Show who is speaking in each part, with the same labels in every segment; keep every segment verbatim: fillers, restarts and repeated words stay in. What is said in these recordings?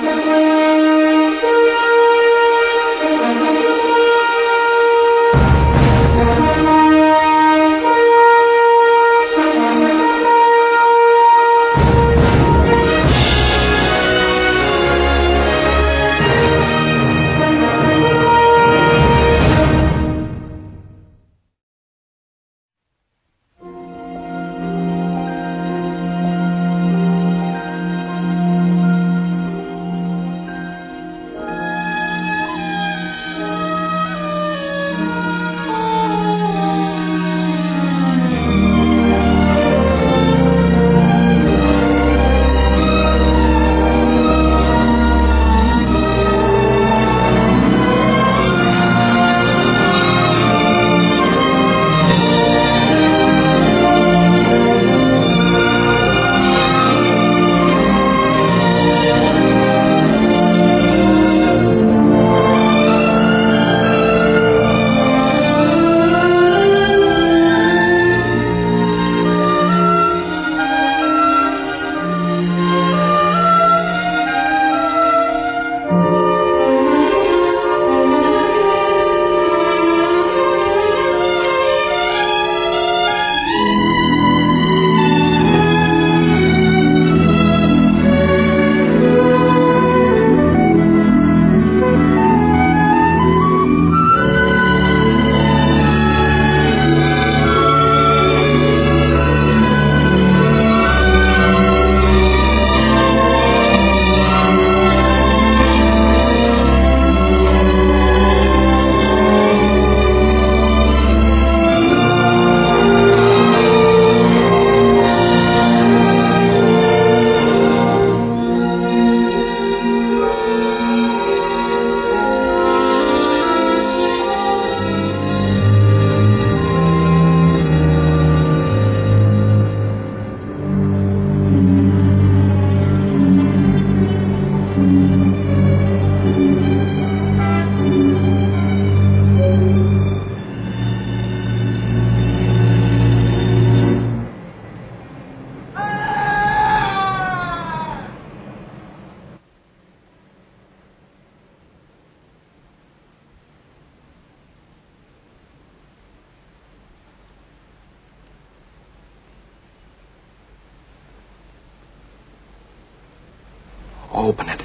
Speaker 1: Open it.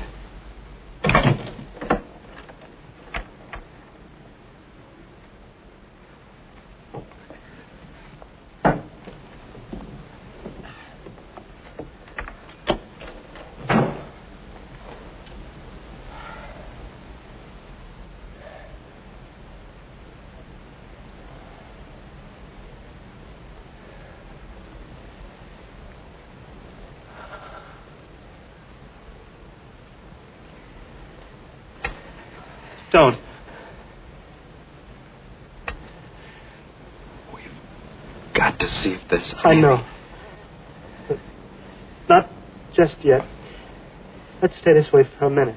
Speaker 2: Don't.
Speaker 1: We've got to see if there's...
Speaker 2: I know. But not just yet. Let's stay this way for a minute.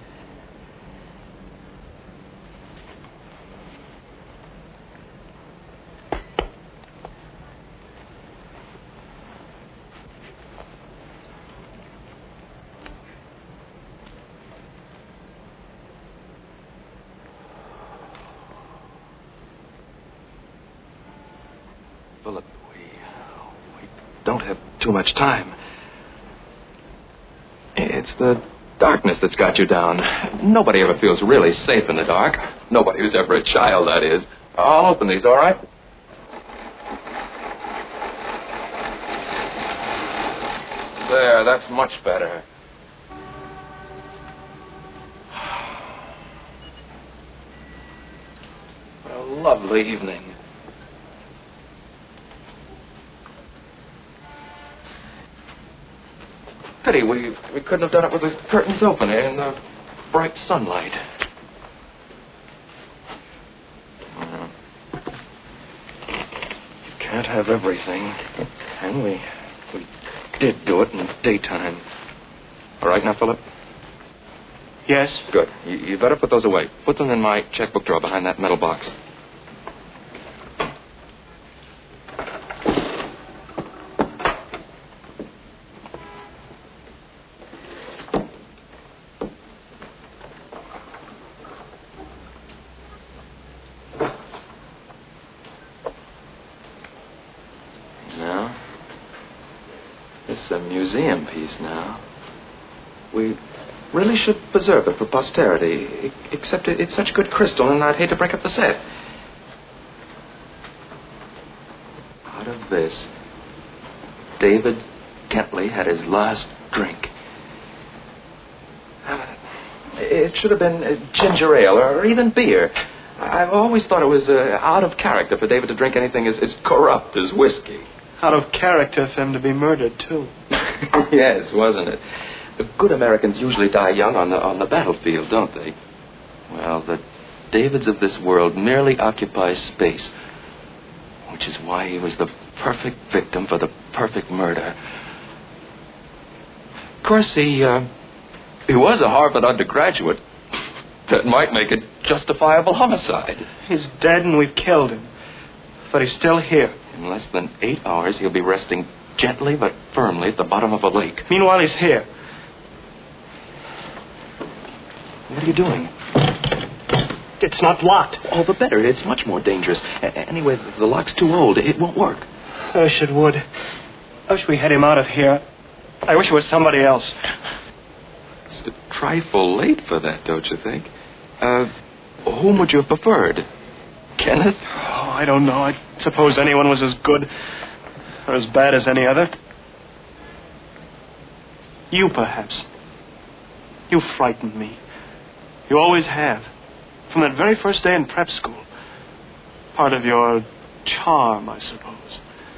Speaker 1: Philip, we, we don't have too much time. It's the darkness that's got you down. Nobody ever feels really safe in the dark. Nobody who's ever a child, that is. I'll open these, all right? There, that's much better. What a lovely evening. Pity we we couldn't have done it with the curtains open and the bright sunlight. Uh, you can't have everything, can we? We did do it in the daytime. All right now, Philip?
Speaker 2: Yes?
Speaker 1: Good. You, you better put those away. Put them in my checkbook drawer behind that metal box. museum piece now. We really should preserve it for posterity, except it, it's such good crystal, and I'd hate to break up the set. Out of this, David Kentley had his last drink. It should have been ginger ale or even beer. I've always thought it was uh, out of character for David to drink anything as, as corrupt as whiskey.
Speaker 2: Out of character for him to be murdered, too.
Speaker 1: Yes, wasn't it? Good Americans usually die young on the on the battlefield, don't they? Well, the Davids of this world merely occupy space, which is why he was the perfect victim for the perfect murder. Of course, he, uh, he was a Harvard undergraduate. That might make it justifiable homicide.
Speaker 2: He's dead and we've killed him. But he's still here.
Speaker 1: In less than eight hours, he'll be resting gently but firmly at the bottom of a lake.
Speaker 2: Meanwhile, he's here.
Speaker 1: What are you doing?
Speaker 2: It's not locked.
Speaker 1: All the better. It's much more dangerous. A- anyway, the lock's too old. It won't work.
Speaker 2: I wish it would. I wish we had him out of here. I wish it was somebody else.
Speaker 1: It's a trifle late for that, don't you think? Uh, whom would you have preferred? Kenneth?
Speaker 2: Oh, I don't know. I suppose anyone was as good or as bad as any other. You, perhaps. You frightened me. You always have. From that very first day in prep school. Part of your charm, I suppose.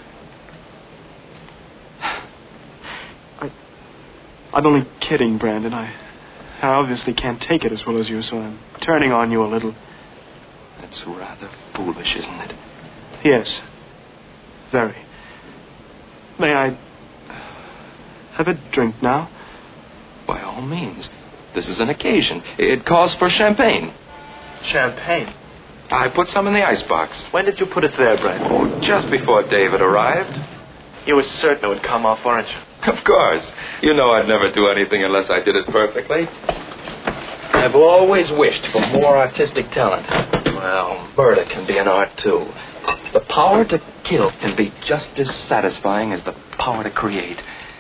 Speaker 2: I, I'm only kidding, Brandon. I, I obviously can't take it as well as you, so I'm turning on you a little.
Speaker 1: That's rather foolish, isn't it?
Speaker 2: Yes. Very. May I have a drink now?
Speaker 1: By all means. This is an occasion. It calls for champagne.
Speaker 2: Champagne?
Speaker 1: I put some in the icebox.
Speaker 2: When did you put it there, Brandon?
Speaker 1: Oh, just before David arrived.
Speaker 2: You were certain it would come off, weren't you?
Speaker 1: Of course. You know I'd never do anything unless I did it perfectly. I've always wished for more artistic talent. Well, murder can be an art, too. The power to kill can be just as satisfying as the power to create.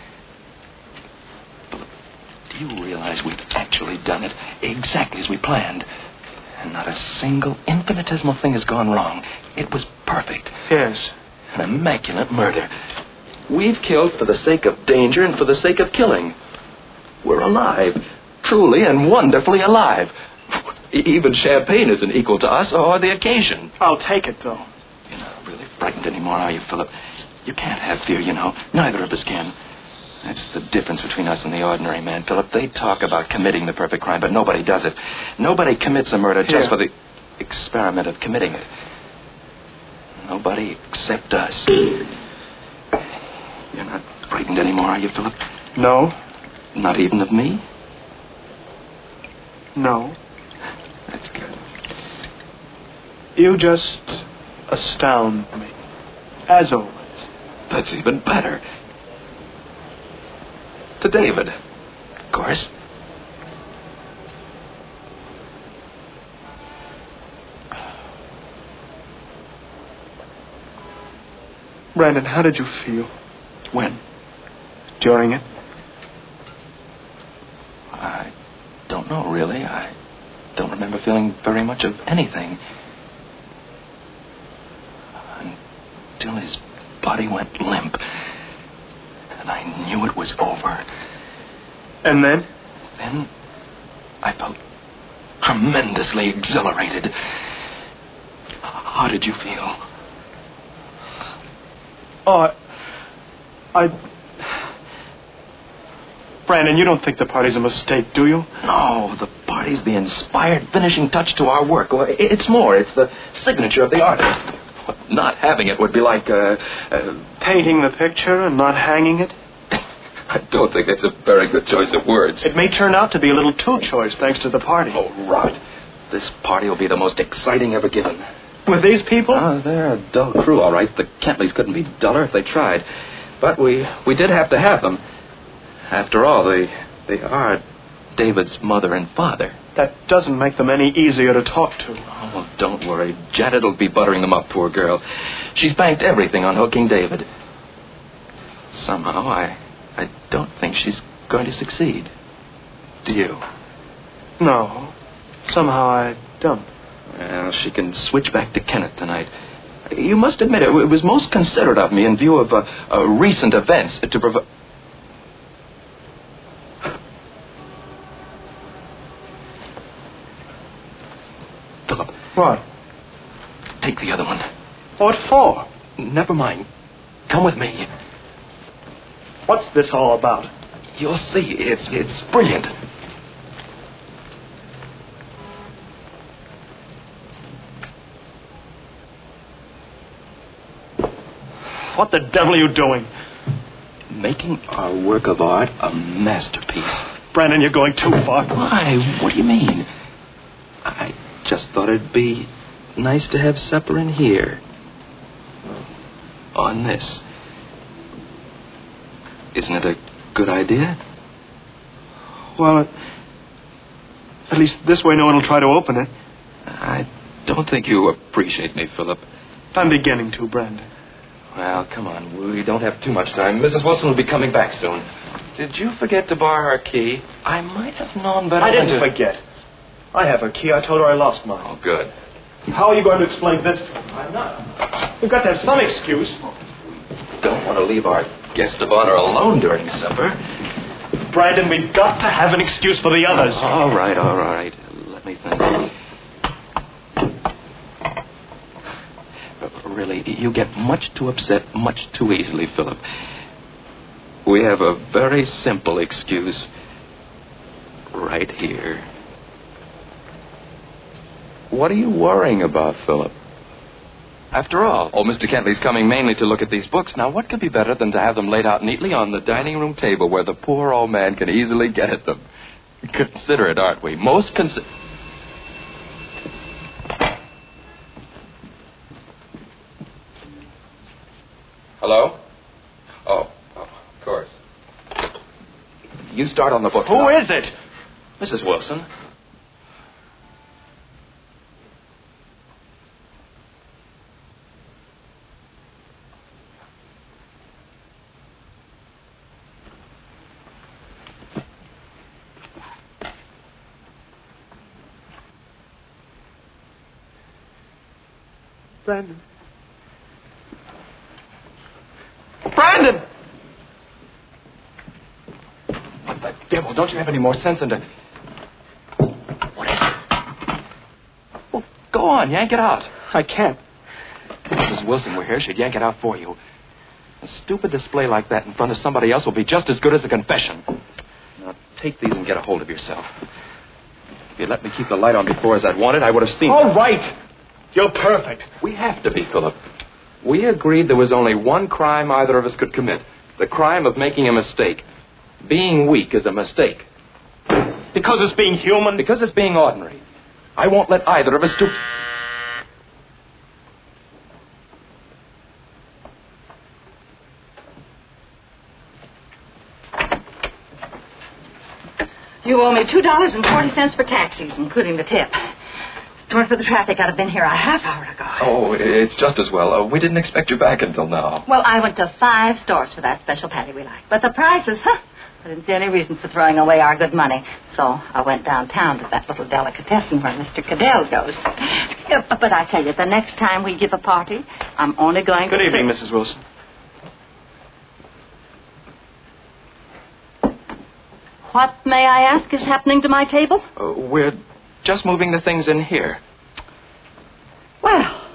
Speaker 1: Do you realize we've actually done it exactly as we planned? And not a single infinitesimal thing has gone wrong. It was perfect.
Speaker 2: Yes.
Speaker 1: An immaculate murder. We've killed for the sake of danger and for the sake of killing. We're alive. Truly and wonderfully alive. Even champagne isn't equal to us or the occasion.
Speaker 2: I'll take it, though.
Speaker 1: You're not really frightened anymore, are you, Philip? You can't have fear, you know. Neither of us can. That's the difference between us and the ordinary man, Philip. They talk about committing the perfect crime, but nobody does it. Nobody commits a murder just
Speaker 2: Here.
Speaker 1: for the experiment of committing it. Nobody except us. You're not frightened anymore, are you, Philip?
Speaker 2: No.
Speaker 1: Not even of me?
Speaker 2: No.
Speaker 1: That's good.
Speaker 2: You just astound me. As always.
Speaker 1: That's even better. To David, of course.
Speaker 2: Brandon, how did you feel?
Speaker 1: When?
Speaker 2: During it?
Speaker 1: I don't know, really. I don't remember feeling very much of anything. Until his body went limp. And I knew it was over.
Speaker 2: And then?
Speaker 1: Then I felt tremendously exhilarated. How did you feel?
Speaker 2: Oh, I... I... Brandon, you don't think the party's a mistake, do you?
Speaker 1: No, the party's the inspired finishing touch to our work. It's more, it's the signature of the artist. Not having it would be like, uh... uh
Speaker 2: Painting the picture and not hanging it?
Speaker 1: I don't think that's a very good choice of words.
Speaker 2: It may turn out to be a little too choice, thanks to the party.
Speaker 1: Oh, rot. This party will be the most exciting ever given.
Speaker 2: With these people?
Speaker 1: Oh, they're a dull crew, all right. The Kentleys couldn't be duller if they tried. But we, we did have to have them. After all, they, they are David's mother and father.
Speaker 2: That doesn't make them any easier to talk to.
Speaker 1: Oh, well, don't worry. Janet will be buttering them up, poor girl. She's banked everything on hooking David. Somehow, I I don't think she's going to succeed. Do you?
Speaker 2: No. Somehow I don't.
Speaker 1: Well, she can switch back to Kenneth tonight. You must admit, it, it was most considerate of me in view of uh, uh, recent events to provide... Philip.
Speaker 2: What?
Speaker 1: Take the other one.
Speaker 2: What for?
Speaker 1: Never mind. Come with me.
Speaker 2: What's this all about?
Speaker 1: You'll see. It's, it's brilliant.
Speaker 2: What the devil are you doing?
Speaker 1: Making our work of art a masterpiece.
Speaker 2: Brandon, you're going too far.
Speaker 1: Why? What do you mean? I just thought it'd be nice to have supper in here. On this. Isn't it a good idea?
Speaker 2: Well, at least this way no one will try to open it.
Speaker 1: I don't think you appreciate me, Philip.
Speaker 2: I'm beginning to, Brandon.
Speaker 1: Well, come on. We don't have too much time. Missus Wilson will be coming back soon. Did you forget to bar her key? I might have known better
Speaker 2: I
Speaker 1: than
Speaker 2: didn't
Speaker 1: to...
Speaker 2: forget. I have her key. I told her I lost mine.
Speaker 1: Oh, good.
Speaker 2: How are you going to explain this to her? I'm not. We've got to have some excuse.
Speaker 1: Don't want to leave our guest of honor alone during supper.
Speaker 2: Brandon, we've got to have an excuse for the others.
Speaker 1: All right, all right. Let me think. Really, you get much too upset much too easily, Philip. We have a very simple excuse right here. What are you worrying about, Philip? After all, old Mister Kentley's coming mainly to look at these books. Now, what could be better than to have them laid out neatly on the dining room table where the poor old man can easily get at them? Considerate, aren't we? Most considerate. Hello? Oh, oh, of course. You start on the books.
Speaker 2: Who
Speaker 1: now.
Speaker 2: is it?
Speaker 1: Missus Wilson.
Speaker 2: Brandon. Brandon!
Speaker 1: What the devil? Don't you have any more sense than to... What is it? Well, go on, yank it out.
Speaker 2: I can't.
Speaker 1: If Missus Wilson were here, she'd yank it out for you. A stupid display like that in front of somebody else will be just as good as a confession. Now, take these and get a hold of yourself. If you'd let me keep the light on before as I'd wanted, I would have seen...
Speaker 2: All right. You're perfect.
Speaker 1: We have to be, Philip. We agreed there was only one crime either of us could commit. The crime of making a mistake. Being weak is a mistake.
Speaker 2: Because it's being human?
Speaker 1: Because it's being ordinary. I won't let either of us do...
Speaker 3: You owe me two dollars and forty cents for taxis, including the tip. If it weren't for the traffic, I'd have been here a half hour ago.
Speaker 1: Oh, it's just as well. Uh, we didn't expect you back until now.
Speaker 3: Well, I went to five stores for that special patty we like. But the prices, huh? I didn't see any reason for throwing away our good money. So I went downtown to that little delicatessen where Mister Cadell goes. Yeah, but I tell you, the next time we give a party, I'm only going
Speaker 2: Good
Speaker 3: to...
Speaker 2: Good evening,
Speaker 3: sit...
Speaker 2: Missus Wilson.
Speaker 3: What, may I ask, is happening to my table?
Speaker 1: Uh, we're just moving the things in here.
Speaker 3: Well,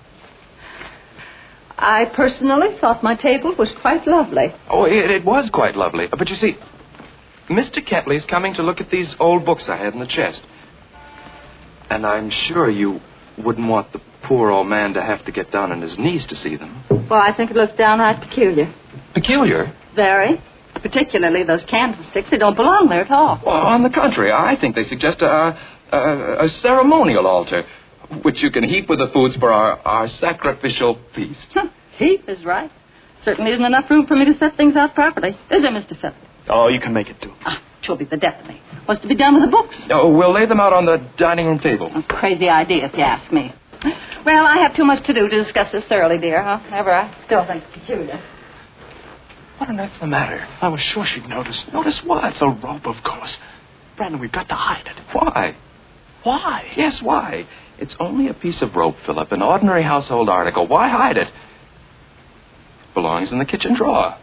Speaker 3: I personally thought my table was quite lovely.
Speaker 1: Oh, it, it was quite lovely. But you see, Mister Kentley's coming to look at these old books I had in the chest. And I'm sure you wouldn't want the poor old man to have to get down on his knees to see them.
Speaker 3: Well, I think it looks downright peculiar.
Speaker 1: Peculiar?
Speaker 3: Very. Particularly those candlesticks. They don't belong there at all.
Speaker 1: Well, on the contrary, I think they suggest a, a, a ceremonial altar, which you can heap with the foods for our, our sacrificial feast.
Speaker 3: Huh. Heap is right. Certainly isn't enough room for me to set things out properly. Is there, Mister Phillips?
Speaker 2: Oh, you can make it do.
Speaker 3: Ah, it'll be the death of me. What's to be done with the books?
Speaker 1: Oh, we'll lay them out on the dining room table.
Speaker 3: A crazy idea, if you ask me. Well, I have too much to do to discuss this thoroughly, dear. However, I still think it's peculiar.
Speaker 1: What on earth's the matter?
Speaker 2: I was sure she'd notice.
Speaker 1: Notice what?
Speaker 2: The rope, of course. Brandon, we've got to hide it.
Speaker 1: Why?
Speaker 2: Why?
Speaker 1: Yes, why? It's only a piece of rope, Philip, an ordinary household article. Why hide it? It belongs in the kitchen drawer.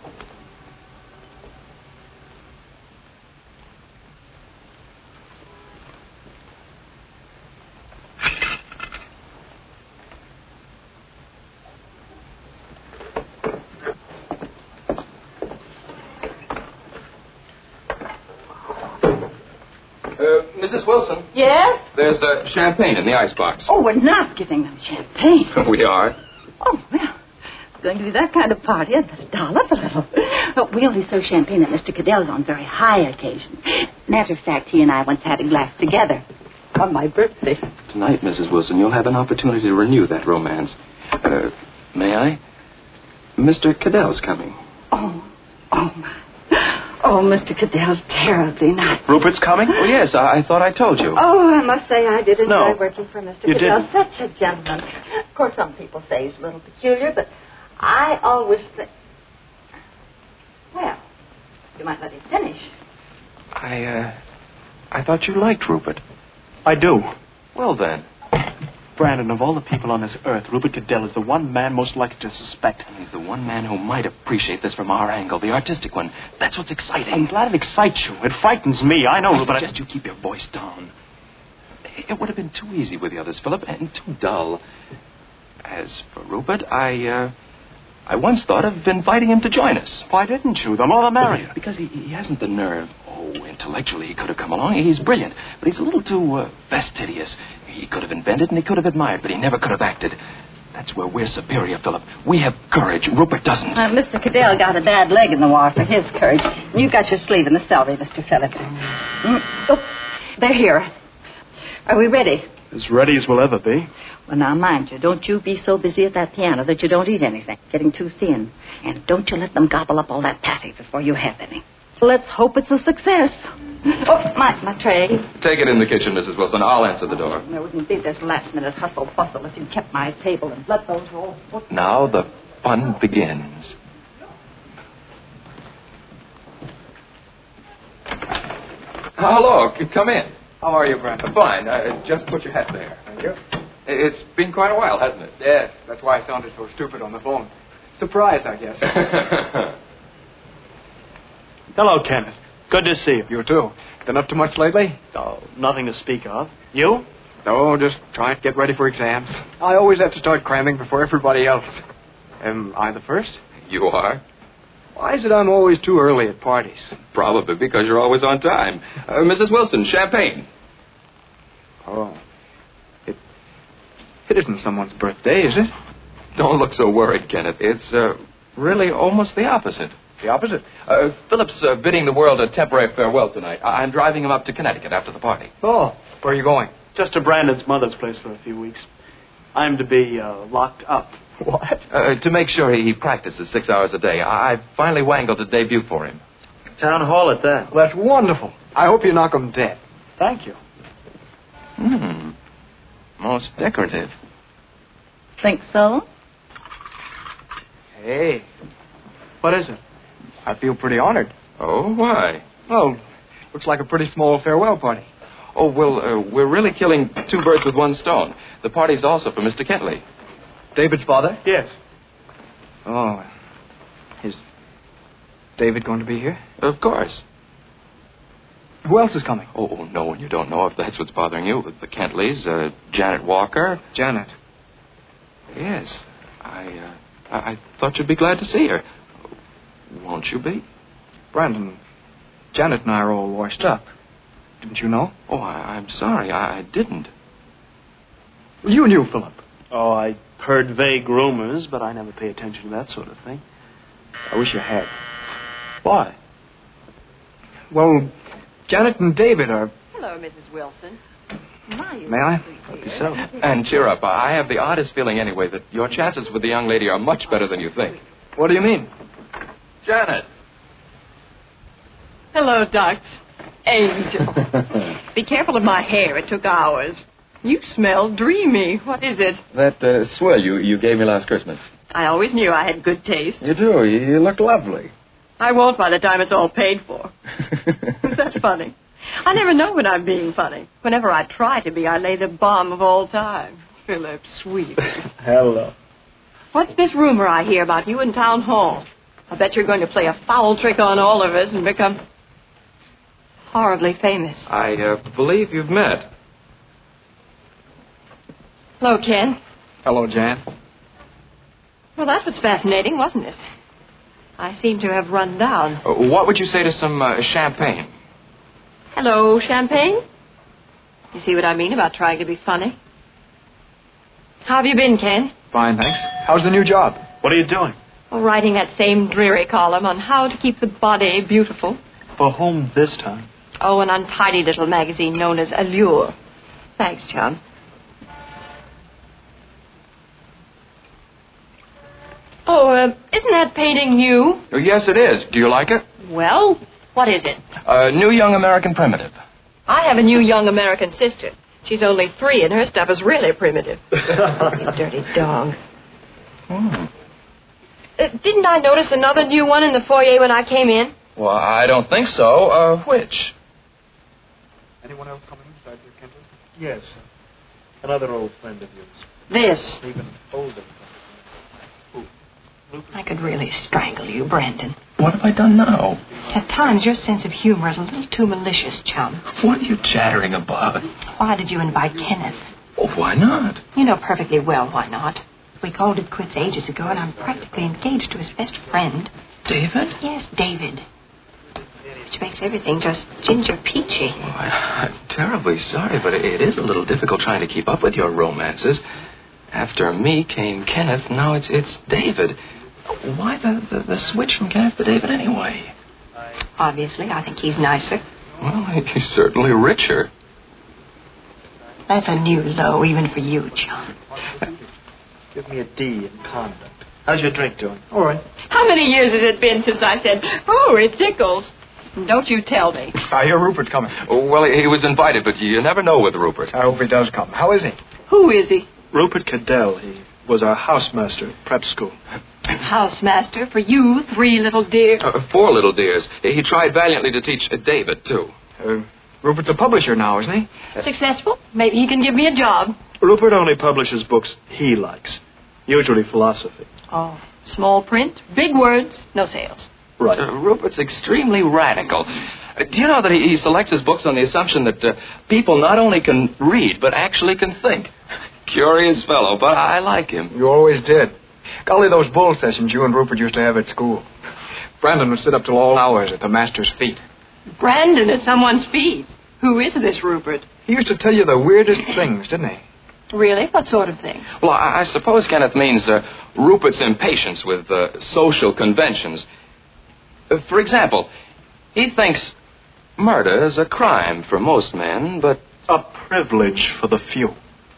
Speaker 1: Uh, Missus Wilson,
Speaker 3: Yes?
Speaker 1: there's uh, champagne in the icebox.
Speaker 3: Oh, we're not giving them champagne.
Speaker 1: We are.
Speaker 3: Oh, well, it's going to be that kind of party. I'd better doll up a little. But we only serve champagne at Mister Cadell's on very high occasions. Matter of fact, he and I once had a glass together on my birthday.
Speaker 1: Tonight, Missus Wilson, you'll have an opportunity to renew that romance. Uh, may I? Mister Cadell's coming.
Speaker 3: Oh, oh, my. Oh, Mister Cadell's terribly nice.
Speaker 2: Rupert's coming?
Speaker 1: Oh, yes, I, I thought I told you.
Speaker 3: Oh, I must say I did enjoy
Speaker 2: No,
Speaker 3: working for Mister
Speaker 2: you
Speaker 3: Cadell.
Speaker 2: didn't.
Speaker 3: Such a gentleman. Of course, some people say he's a little peculiar, but I always think... Well, you might let him finish.
Speaker 1: I, uh, I thought you liked Rupert.
Speaker 2: I do.
Speaker 1: Well, then.
Speaker 2: Brandon, of all the people on this earth, Rupert Cadell is the one man most likely to suspect.
Speaker 1: He's the one man who might appreciate this from our angle, the artistic one. That's what's exciting.
Speaker 2: I'm glad it excites you. It frightens me. I know,
Speaker 1: I
Speaker 2: Rupert.
Speaker 1: suggest you keep your voice down. It would have been too easy with the others, Philip, and too dull. As for Rupert, I, uh, I once thought of inviting him to join us.
Speaker 2: Why didn't you? The more the merrier.
Speaker 1: Because he, he hasn't the nerve. Oh, intellectually he could have come along. He's brilliant. But he's a little too uh, fastidious. He could have invented and he could have admired, but he never could have acted. That's where we're superior, Philip. We have courage. Rupert doesn't.
Speaker 3: Uh, Mister Cadell got a bad leg in the war for his courage. You got your sleeve in the celery, Mister Phillips. Mm. Oh, they're here. Are we ready?
Speaker 2: As ready as we'll ever be.
Speaker 3: Well, now, mind you, don't you be so busy at that piano that you don't eat anything, getting too thin. And don't you let them gobble up all that patty before you have any. Let's hope it's a success. Oh, my, my tray.
Speaker 1: Take it in the kitchen, Missus Wilson. I'll answer the door.
Speaker 3: There wouldn't be this last-minute hustle-bustle if you kept my table and let those roll.
Speaker 1: Now the fun begins. Hello, c- come in.
Speaker 4: How are you, Brandon?
Speaker 1: Fine. Uh, just put your hat there.
Speaker 4: Thank you.
Speaker 1: It's been quite a while, hasn't it?
Speaker 4: Yes, that's why I sounded so stupid on the phone. Surprise, I guess.
Speaker 2: Hello, Kenneth. Good to see you.
Speaker 4: You too. Been up to much lately?
Speaker 2: Oh, nothing to speak of. You?
Speaker 4: No, just trying to get ready for exams. I always have to start cramming before everybody else. Am I the first?
Speaker 1: You are?
Speaker 4: Why is it I'm always too early at parties?
Speaker 1: Probably because you're always on time. Uh, Missus Wilson, champagne.
Speaker 4: Oh. It, it isn't someone's birthday, is it?
Speaker 1: Don't look so worried, Kenneth. It's uh, really almost the opposite.
Speaker 4: The opposite.
Speaker 1: Uh, Philip's uh, bidding the world a temporary farewell tonight. I- I'm driving him up to Connecticut after the party.
Speaker 4: Oh, where are you going?
Speaker 2: Just to Brandon's mother's place for a few weeks. I'm to be uh, locked up.
Speaker 4: What?
Speaker 1: Uh, to make sure he, he practices six hours a day. I I finally wangled a debut for him.
Speaker 2: Town hall at that.
Speaker 4: Well, that's wonderful. I hope you knock 'em dead.
Speaker 2: Thank you.
Speaker 1: Hmm. Most decorative.
Speaker 3: Think so?
Speaker 4: Hey. What is it? I feel pretty honored.
Speaker 1: Oh, why?
Speaker 4: Well, looks like a pretty small farewell party.
Speaker 1: Oh, well, uh, we're really killing two birds with one stone. The party's also for Mister Kentley.
Speaker 4: David's father?
Speaker 2: Yes.
Speaker 4: Oh. Is David going to be here?
Speaker 1: Of course.
Speaker 4: Who else is coming?
Speaker 1: Oh, no, you don't know if that's what's bothering you. The Kentleys, uh, Janet Walker.
Speaker 4: Janet.
Speaker 1: Yes. I, uh, I, I thought you'd be glad to see her. Won't you be?
Speaker 4: Brandon, Janet and I are all washed up. Didn't you know?
Speaker 1: Oh, I, I'm sorry. I, I didn't.
Speaker 4: You knew, Philip.
Speaker 2: Oh, I heard vague rumors, but I never pay attention to that sort of thing.
Speaker 4: I wish you had.
Speaker 2: Why?
Speaker 4: Well, Janet and David are...
Speaker 5: Hello, Missus Wilson.
Speaker 4: May I?
Speaker 2: Hope so.
Speaker 1: And cheer up. I have the oddest feeling anyway that your chances with the young lady are much better than you think.
Speaker 4: What do you mean?
Speaker 1: Janet.
Speaker 5: Hello, Ducks. Angel. Be careful of my hair. It took hours. You smell dreamy. What is it?
Speaker 1: That uh, swill you, you gave me last Christmas.
Speaker 5: I always knew I had good taste.
Speaker 1: You do. You look lovely.
Speaker 5: I won't by the time it's all paid for. Is that funny? I never know when I'm being funny. Whenever I try to be, I lay the bomb of all time. Philip, sweet.
Speaker 2: Hello.
Speaker 5: What's this rumor I hear about you in town hall? I bet you're going to play a foul trick on all of us and become horribly famous.
Speaker 1: I uh, believe you've met.
Speaker 5: Hello, Ken.
Speaker 4: Hello, Jan.
Speaker 5: Well, that was fascinating, wasn't it? I seem to have run down.
Speaker 1: Uh, what would you say to some uh, champagne?
Speaker 5: Hello, Champagne. You see what I mean about trying to be funny? How have you been, Ken?
Speaker 4: Fine, thanks. How's the new job?
Speaker 2: What are you doing?
Speaker 5: Well, writing that same dreary column on how to keep the body beautiful.
Speaker 2: For whom this time?
Speaker 5: Oh, an untidy little magazine known as Allure. Thanks, John. Oh, uh, isn't that painting new?
Speaker 1: Oh, yes, it is. Do you like it?
Speaker 5: Well, what is it?
Speaker 1: A new young American primitive.
Speaker 5: I have a new young American sister. She's only three, and her stuff is really primitive. You dirty dog.
Speaker 1: Hmm.
Speaker 5: Uh, didn't I notice another new one in the foyer when I came in?
Speaker 1: Well, I don't think so. Uh, which?
Speaker 4: Anyone else coming besides your Kendall?
Speaker 2: Yes. Another old friend of yours.
Speaker 5: This.
Speaker 2: Even older.
Speaker 5: I could really strangle you, Brandon.
Speaker 1: What have I done now?
Speaker 5: At times, your sense of humor is a little too malicious, chum.
Speaker 1: What are you chattering about?
Speaker 5: Why did you invite Kenneth?
Speaker 1: Oh, why not?
Speaker 5: You know perfectly well why not. We called it quits ages ago, and I'm practically engaged to his best friend.
Speaker 1: David?
Speaker 5: Yes, David. Which makes everything just ginger peachy.
Speaker 1: Oh, I, I'm terribly sorry, but it, it is a little difficult trying to keep up with your romances. After me came Kenneth, now it's it's David. Why the, the, the switch from Kenneth to David anyway?
Speaker 5: Obviously, I think he's nicer.
Speaker 1: Well, he's certainly richer.
Speaker 5: That's a new low, even for you, John.
Speaker 2: Give me a D in conduct. How's your drink doing? All right.
Speaker 5: How many years has it been since I said, oh, it tickles? Don't you tell me.
Speaker 4: I hear Rupert's coming.
Speaker 1: Oh, well, he, he was invited, but you never know with Rupert.
Speaker 4: I hope he does come. How is he?
Speaker 5: Who is he?
Speaker 2: Rupert Cadell. He was our housemaster at prep school.
Speaker 5: Housemaster for you, three little dears.
Speaker 1: Uh, four little dears. He tried valiantly to teach uh, David, too.
Speaker 4: Uh, Rupert's a publisher now, isn't he?
Speaker 5: Successful? Maybe he can give me a job.
Speaker 2: Rupert only publishes books he likes, usually philosophy.
Speaker 5: Oh, small print, big words, no sales.
Speaker 2: Right.
Speaker 1: Uh, Rupert's extremely radical. Uh, do you know that he, he selects his books on the assumption that uh, people not only can read, but actually can think? Curious fellow, but I like him.
Speaker 4: You always did. Golly, those bull sessions you and Rupert used to have at school. Brandon would sit up till all hours at the master's feet.
Speaker 5: Brandon at someone's feet? Who is this Rupert?
Speaker 4: He used to tell you the weirdest things, didn't he?
Speaker 5: Really? What sort of things?
Speaker 1: Well, I, I suppose Kenneth means uh, Rupert's impatience with uh, social conventions. Uh, for example, he thinks murder is a crime for most men, but...
Speaker 2: A privilege for the few.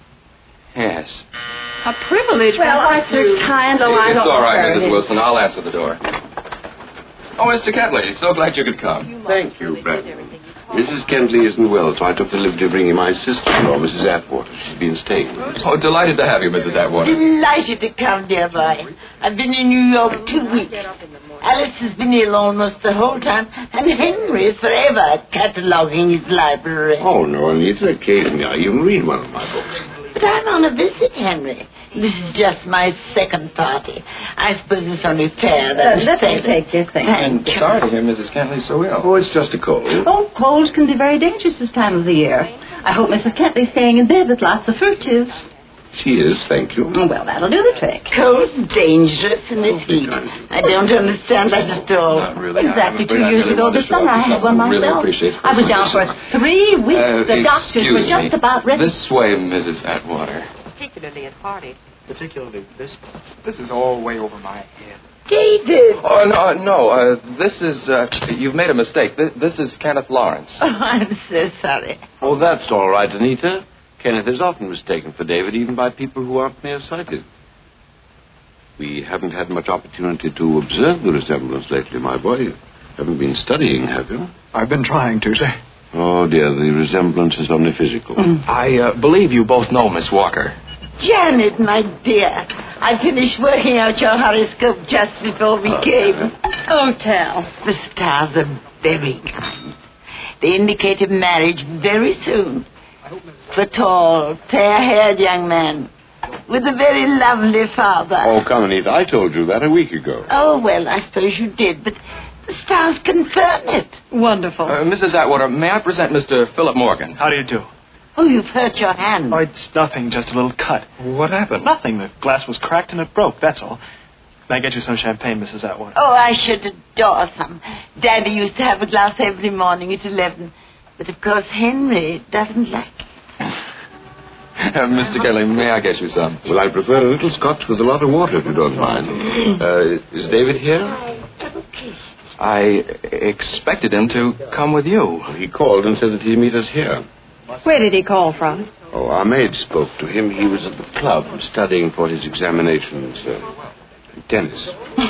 Speaker 1: Yes.
Speaker 5: A privilege?
Speaker 3: Well, Arthur's kind, though I
Speaker 1: It's
Speaker 3: don't
Speaker 1: all right,
Speaker 3: know.
Speaker 1: Missus Wilson. I'll answer the door. Oh, Mister Ketley, so glad you could come.
Speaker 6: Thank you, Brandon. Missus Kentley isn't well, so I took the liberty of bringing my sister-in-law, Missus Atwater. She's been staying with us.
Speaker 1: Oh, delighted to have you, Missus Atwater.
Speaker 7: Delighted to come, dear boy. I've been in New York two weeks. Alice has been ill almost the whole time, and Henry is forever cataloguing his library.
Speaker 6: Oh, no, Anita. Occasionally I even read one of my books.
Speaker 7: But I'm on a visit, Henry. This is just my second party. I suppose it's only fair that...
Speaker 3: Uh, let me take your thing.
Speaker 1: And sorry to hear Missus Kentley so ill.
Speaker 6: Oh, it's just a cold.
Speaker 3: Oh, colds can be very dangerous this time of the year. I hope Missus Kentley's staying in bed with lots of fruit juice.
Speaker 6: She is, thank you.
Speaker 3: Oh, well, that'll do the trick.
Speaker 7: Cold's dangerous in this heat. I don't understand that at all.
Speaker 6: Not really.
Speaker 3: Exactly
Speaker 6: I'm
Speaker 3: two
Speaker 6: afraid I
Speaker 3: years
Speaker 6: really
Speaker 3: ago
Speaker 6: want to
Speaker 3: this
Speaker 6: show
Speaker 3: summer,
Speaker 6: up
Speaker 3: I
Speaker 6: to
Speaker 3: had one
Speaker 6: someone who really
Speaker 3: myself.
Speaker 6: appreciates
Speaker 3: I was down for
Speaker 6: Christmas.
Speaker 3: three weeks.
Speaker 1: Uh,
Speaker 3: the doctors were
Speaker 1: excuse
Speaker 3: just
Speaker 1: me.
Speaker 3: about ready.
Speaker 1: This way, Missus Atwater.
Speaker 5: Particularly at parties.
Speaker 2: Particularly this one.
Speaker 4: This is all way over my head.
Speaker 7: David!
Speaker 1: Oh, no, no. Uh, this is, uh, you've made a mistake. This, this is Kenneth Lawrence.
Speaker 7: Oh, I'm so sorry.
Speaker 6: Oh, that's all right, Anita. Kenneth is often mistaken for David, even by people who aren't nearsighted. We haven't had much opportunity to observe the resemblance lately, my boy. You haven't been studying, have you?
Speaker 4: I've been trying to, sir.
Speaker 6: Oh, dear, the resemblance is only physical.
Speaker 1: I uh, believe you both know Miss Walker.
Speaker 7: Janet, my dear, I finished working out your horoscope just before we came.
Speaker 5: Oh, tell.
Speaker 7: The stars are very kind. They indicate a marriage very soon. For a tall, fair-haired young man with a very lovely father.
Speaker 6: Oh, come, Anita. I told you that a week ago.
Speaker 7: Oh, well, I suppose you did, but the stars confirm it.
Speaker 5: Wonderful.
Speaker 1: Uh, Missus Atwater, may I present Mister Philip Morgan?
Speaker 2: How do you do?
Speaker 7: Oh, you've hurt your hand.
Speaker 2: Oh, it's nothing, just a little cut.
Speaker 1: What happened?
Speaker 2: Nothing. The glass was cracked and it broke, that's all. May I get you some champagne, Missus Atwater?
Speaker 7: Oh, I should adore some. Daddy used to have a glass every morning at eleven. But, of course, Henry doesn't like it.
Speaker 1: Uh, Mister Kelly, may I get you some?
Speaker 6: Well, I prefer a little scotch with a lot of water, if you don't mind. Uh, is David here?
Speaker 1: I expected him to come with you.
Speaker 6: He called and said that he'd meet us here.
Speaker 5: Where did he call from?
Speaker 6: Oh, our maid spoke to him. He was at the club studying for his examinations. Uh, tennis.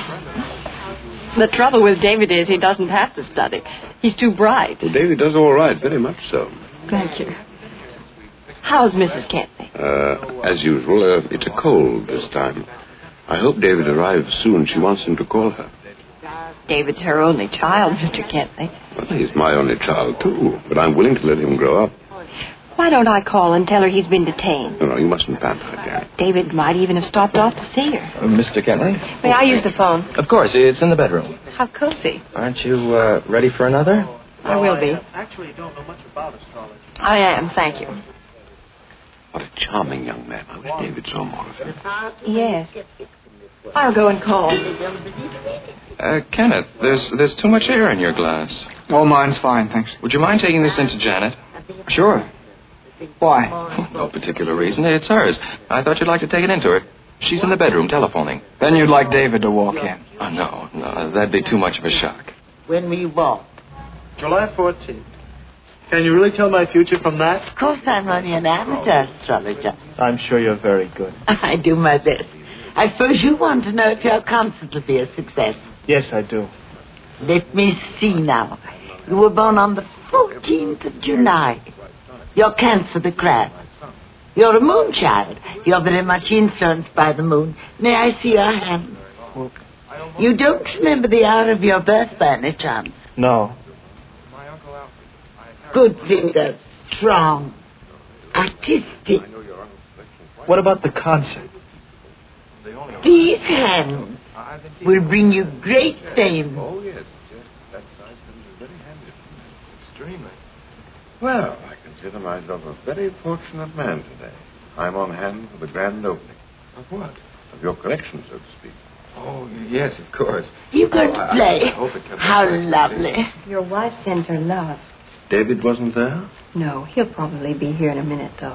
Speaker 5: The trouble with David is he doesn't have to study. He's too bright.
Speaker 6: Well, David does all right, very much so.
Speaker 5: Thank you. How's Missus Kentley?
Speaker 6: Uh, as usual, uh, it's a cold this time. I hope David arrives soon. She wants him to call her.
Speaker 5: David's her only child, Mister Kentley.
Speaker 6: Well, he's my only child, too, but I'm willing to let him grow up.
Speaker 5: Why don't I call and tell her he's been detained?
Speaker 6: No, no, you mustn't banter again.
Speaker 5: David might even have stopped off to see her.
Speaker 1: Uh, Mister Kentley?
Speaker 5: May I use the phone?
Speaker 1: Of course, it's in the bedroom.
Speaker 5: How cozy.
Speaker 1: Aren't you uh, ready for another?
Speaker 5: I will be.
Speaker 2: Actually, don't know much about astrology.
Speaker 5: I am, thank you.
Speaker 6: What a charming young man. I wish David saw more of him.
Speaker 5: Yes. I'll go and call.
Speaker 1: Uh, Kenneth, there's there's too much air in your glass.
Speaker 4: Oh, mine's fine, thanks.
Speaker 1: Would you mind taking this into Janet?
Speaker 4: Sure. Why?
Speaker 1: No particular reason. It's hers. I thought you'd like to take it into her. She's in the bedroom telephoning.
Speaker 4: Then you'd like David to walk in.
Speaker 1: Oh, no, no, that'd be too much of a shock.
Speaker 7: When we walk.
Speaker 2: July fourteenth. Can you really tell my future from that?
Speaker 7: Of course, I'm only an amateur astrologer.
Speaker 2: I'm sure you're very good.
Speaker 7: I do my best. I suppose you want to know if your concert will be a success.
Speaker 2: Yes, I do.
Speaker 7: Let me see now. You were born on the fourteenth of July. You're Cancer the Crab. You're a moon child. You're very much influenced by the moon. May I see your hand? You don't remember the hour of your birth by any chance?
Speaker 2: No.
Speaker 7: Good fingers. Strong. Artistic.
Speaker 2: What about the concert?
Speaker 7: These hands will bring you great fame.
Speaker 6: Oh, yes, yes. That size is very handy. Extremely. Well, I consider myself a very fortunate man today. I'm on hand for the grand opening.
Speaker 1: Of what?
Speaker 6: Of your collection, so to speak.
Speaker 1: Oh, yes, of course.
Speaker 7: You going to play?
Speaker 1: I hope it comes
Speaker 7: How
Speaker 1: back.
Speaker 7: lovely.
Speaker 5: Your wife sends her love.
Speaker 6: David wasn't there?
Speaker 5: No, he'll probably be here in a minute, though.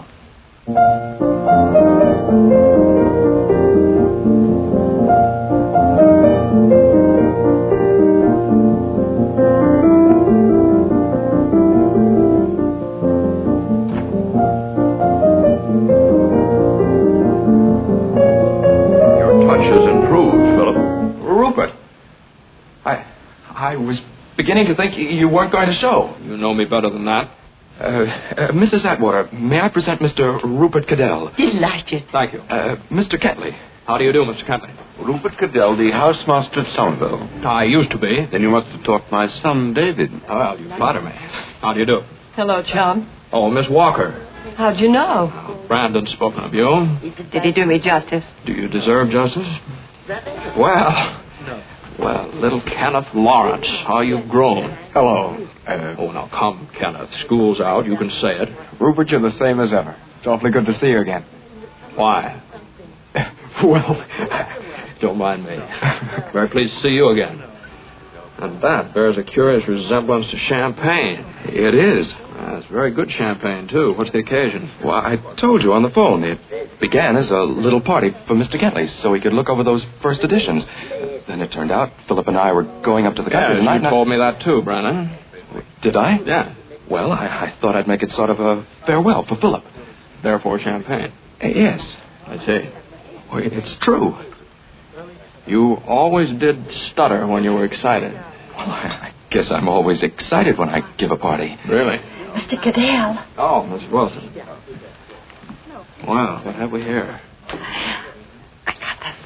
Speaker 1: I was beginning to think you weren't going to show.
Speaker 8: You know me better than that.
Speaker 1: Uh, uh, Missus Atwater, may I present Mister Rupert Cadell?
Speaker 7: Delighted.
Speaker 8: Thank you.
Speaker 1: Uh, Mister Kentley.
Speaker 8: How do you do, Mister Kentley?
Speaker 6: Rupert Cadell, the housemaster of Somerville.
Speaker 8: I used to be.
Speaker 6: Then you must have taught my son, David.
Speaker 8: Well, you flatter me. How do you do?
Speaker 5: Hello, chum.
Speaker 8: Oh, Miss Walker.
Speaker 5: How'd you know?
Speaker 8: Brandon's spoken of you.
Speaker 5: Did he do me justice?
Speaker 8: Do you deserve justice? Well, well, little Kenneth Lawrence, how you've grown.
Speaker 4: Hello. Uh,
Speaker 8: Oh, now come, Kenneth. School's out. You can say it.
Speaker 4: Rupert, you're the same as ever. It's awfully good to see you again.
Speaker 8: Why?
Speaker 4: Well,
Speaker 8: Don't mind me. Very pleased to see you again. And that bears a curious resemblance to champagne.
Speaker 1: It is.
Speaker 8: That's very good champagne, too. What's the occasion?
Speaker 1: Well, I told you on the phone. It began as a little party for Mister Kentley so he could look over those first editions. Then it turned out Philip and I were going up to the country
Speaker 8: Yeah,
Speaker 1: tonight.
Speaker 8: you
Speaker 1: and I-
Speaker 8: told me that, too, Brandon.
Speaker 1: Did I?
Speaker 8: Yeah.
Speaker 1: Well, I, I thought I'd make it sort of a farewell for Philip.
Speaker 8: Therefore, champagne.
Speaker 1: Uh, yes.
Speaker 8: I see.
Speaker 1: Well, it's true.
Speaker 8: You always did stutter when you were excited.
Speaker 1: Well, I, I guess I'm always excited when I give a party.
Speaker 8: Really?
Speaker 5: Mister Cadell.
Speaker 8: Oh, Miss Wilson. Wow, what have we here?
Speaker 7: I got that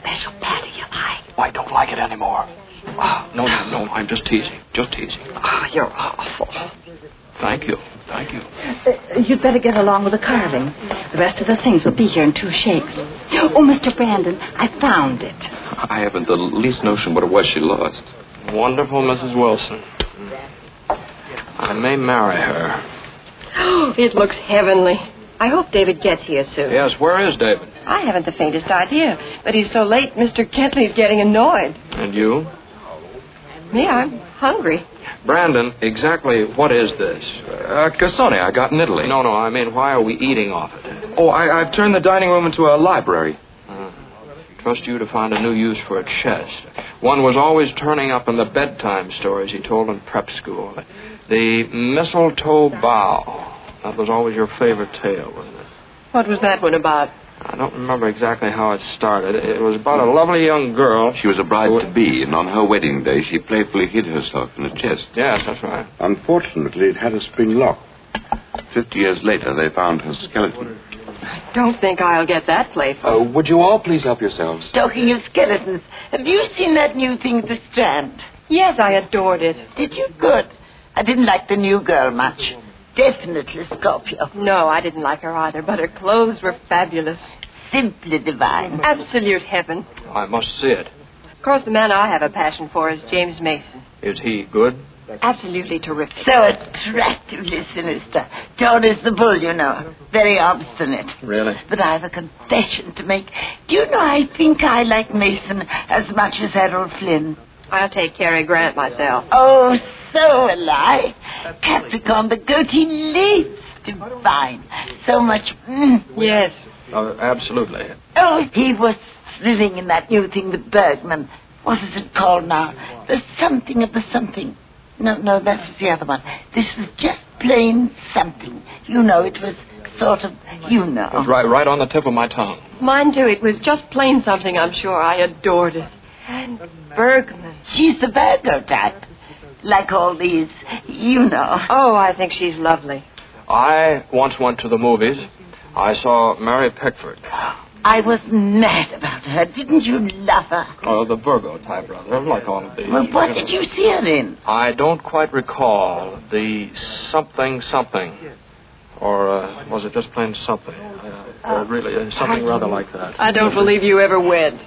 Speaker 7: special patty you like?
Speaker 8: I don't like it anymore. Ah, no, no, no, I'm just teasing. Just teasing.
Speaker 3: Oh, you're awful.
Speaker 8: Thank you. Thank you.
Speaker 3: Uh, you'd better get along with the carving. The rest of the things will be here in two shakes. Oh, Mister Brandon, I found it.
Speaker 1: I haven't the least notion what it was she lost.
Speaker 8: Wonderful Missus Wilson. I may marry her.
Speaker 5: Oh, it looks heavenly. I hope David gets here soon.
Speaker 8: Yes, where is David?
Speaker 5: I haven't the faintest idea, but he's so late, Mister Kentley's getting annoyed.
Speaker 8: And you?
Speaker 5: Me, I'm hungry.
Speaker 8: Brandon, exactly what is this?
Speaker 1: Uh, cassone I got in Italy.
Speaker 8: No, no, I mean, why are we eating off it?
Speaker 1: Oh, I, I've turned the dining room into a library.
Speaker 8: Uh, trust you to find a new use for a chest. One was always turning up in the bedtime stories he told in prep school. The mistletoe bough. That was always your favorite tale, wasn't it?
Speaker 5: What was that one about?
Speaker 8: I don't remember exactly how it started. It was about a lovely young girl.
Speaker 6: She was a bride-to-be, and on her wedding day, she playfully hid herself in a chest.
Speaker 8: Yes, that's right.
Speaker 6: Unfortunately, it had a spring lock. Fifty years later, they found her skeleton.
Speaker 5: I don't think I'll get that playful.
Speaker 1: Uh, would you all please help yourselves?
Speaker 7: Talking of skeletons, have you seen that new thing, The Strand?
Speaker 5: Yes, I adored it.
Speaker 7: Did you? Good. I didn't like the new girl much. Definitely Scorpio.
Speaker 5: No, I didn't like her either, but her clothes were fabulous.
Speaker 7: Simply divine.
Speaker 5: Absolute heaven.
Speaker 8: I must see it.
Speaker 5: Of course, the man I have a passion for is James Mason.
Speaker 8: Is he good?
Speaker 5: Absolutely terrific.
Speaker 7: So attractively sinister. John is the bull, you know. Very obstinate.
Speaker 8: Really?
Speaker 7: But I have a confession to make. Do you know, I think I like Mason as much as Errol Flynn.
Speaker 5: I'll take Cary Grant myself.
Speaker 7: Oh, so will I. Capricorn, the goatee leaps. Divine. So much. Mm.
Speaker 5: Yes.
Speaker 8: Oh, absolutely.
Speaker 7: Oh, he was thrilling in that new thing with Bergman. What is it called now? The something of the something. No, no, that's the other one. This was just plain something. You know, it was sort of, you know.
Speaker 8: It was right, right on the tip of my tongue.
Speaker 5: Mine, too. It was just plain something, I'm sure. I adored it. And Bergman.
Speaker 7: She's the Virgo type. Like all these, you know.
Speaker 5: Oh, I think she's lovely.
Speaker 8: I once went to the movies. I saw Mary Pickford.
Speaker 7: I was mad about her. Didn't you love her?
Speaker 8: Oh, the Virgo type, rather, like all of these.
Speaker 7: Well, what did you see her in?
Speaker 8: I don't quite recall. The something something. Or uh, was it just plain something? Uh, uh, really, uh, something rather like that.
Speaker 5: I don't believe you ever went.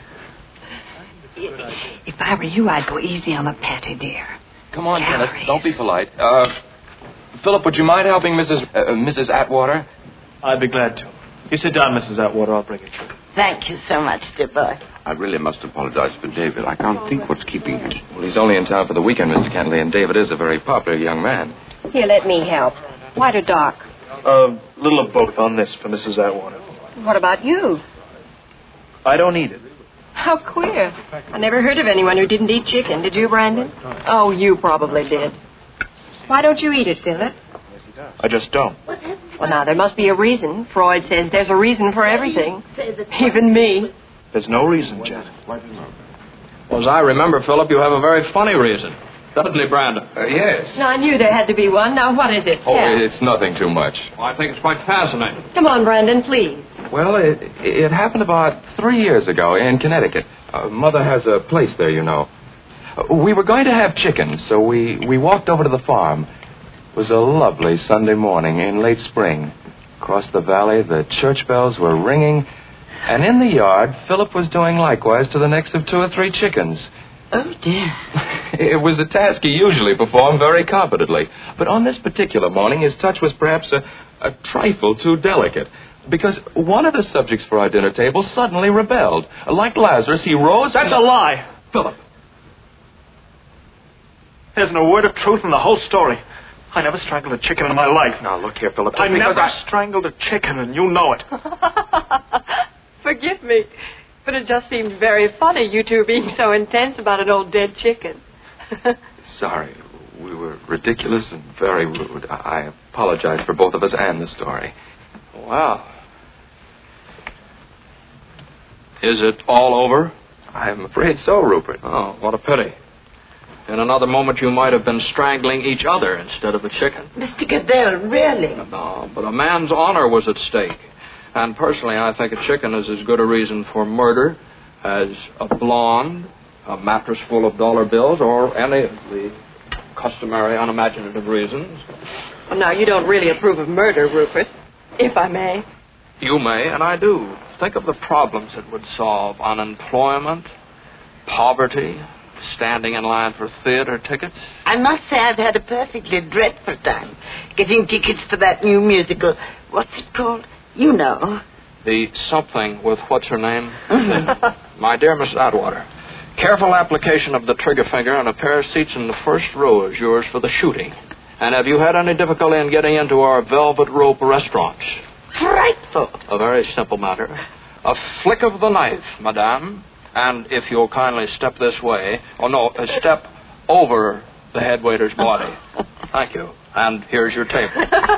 Speaker 3: If I were you, I'd go easy on a patty, dear.
Speaker 1: Come on,
Speaker 3: Calories.
Speaker 1: Kenneth. Don't be polite. Uh, Philip, would you mind helping Missus Uh, Missus Atwater?
Speaker 2: I'd be glad to. You sit down, Missus Atwater. I'll bring it to you.
Speaker 7: Thank you so much, dear boy.
Speaker 6: I really must apologize for David. I can't think what's keeping him.
Speaker 1: Well, he's only in town for the weekend, Mister Kentley, and David is a very popular young man.
Speaker 5: Here, let me help. White or dark?
Speaker 2: A uh, little of both on this for Missus Atwater.
Speaker 5: What about you?
Speaker 2: I don't eat it.
Speaker 5: How queer. I never heard of anyone who didn't eat chicken. Did you, Brandon? Oh, you probably did. Why don't you eat it, Philip?
Speaker 2: I just don't.
Speaker 5: Well, now, there must be a reason. Freud says there's a reason for everything. Even me.
Speaker 2: There's no reason, Janet.
Speaker 8: Well, as I remember, Philip, you have a very funny reason. Doesn't he, Brandon?
Speaker 1: Uh, yes.
Speaker 5: I knew there had to be one. Now, what is it?
Speaker 1: Oh,
Speaker 5: Tell.
Speaker 1: it's nothing too much.
Speaker 8: Well, I think it's quite fascinating.
Speaker 5: Come on, Brandon, please.
Speaker 1: Well, it, it happened about three years ago in Connecticut. Uh, Mother has a place there, you know. Uh, we were going to have chickens, so we, we walked over to the farm. It was a lovely Sunday morning in late spring. Across the valley, the church bells were ringing, and in the yard, Philip was doing likewise to the necks of two or three chickens.
Speaker 7: Oh, dear.
Speaker 1: It was a task he usually performed very competently. But on this particular morning, his touch was perhaps a, a trifle too delicate. Because one of the subjects for our dinner table suddenly rebelled. Like Lazarus, he rose...
Speaker 2: That's a lie.
Speaker 1: Philip.
Speaker 2: There's no word of truth in the whole story. I never strangled a chicken in my life.
Speaker 1: Now, look here, Philip.
Speaker 2: I never
Speaker 1: I...
Speaker 2: strangled a chicken, and you know it.
Speaker 5: Forgive me, but it just seemed very funny, you two being so intense about an old dead chicken.
Speaker 1: Sorry. We were ridiculous and very rude. I, I apologize for both of us and the story.
Speaker 8: Wow. Is it all over?
Speaker 1: I'm afraid so, Rupert.
Speaker 8: Oh, what a pity. In another moment, you might have been strangling each other instead of the chicken.
Speaker 7: Mister Cadell, really?
Speaker 8: No, but a man's honor was at stake. And personally, I think a chicken is as good a reason for murder as a blonde, a mattress full of dollar bills, or any of the customary unimaginative reasons.
Speaker 5: Well, now, you don't really approve of murder, Rupert, if I may.
Speaker 8: You may, and I do. Think of the problems it would solve. Unemployment, poverty, standing in line for theater tickets.
Speaker 7: I must say I've had a perfectly dreadful time getting tickets for that new musical. What's it called? You know.
Speaker 8: The something with what's her name? My dear Miss Atwater, careful application of the trigger finger and a pair of seats in the first row is yours for the shooting. And have you had any difficulty in getting into our Velvet Rope restaurants?
Speaker 7: Frightful.
Speaker 8: A very simple matter. A flick of the knife, madame. And if you'll kindly step this way, oh no, uh, step over the head waiter's body. Thank you. And here's your table.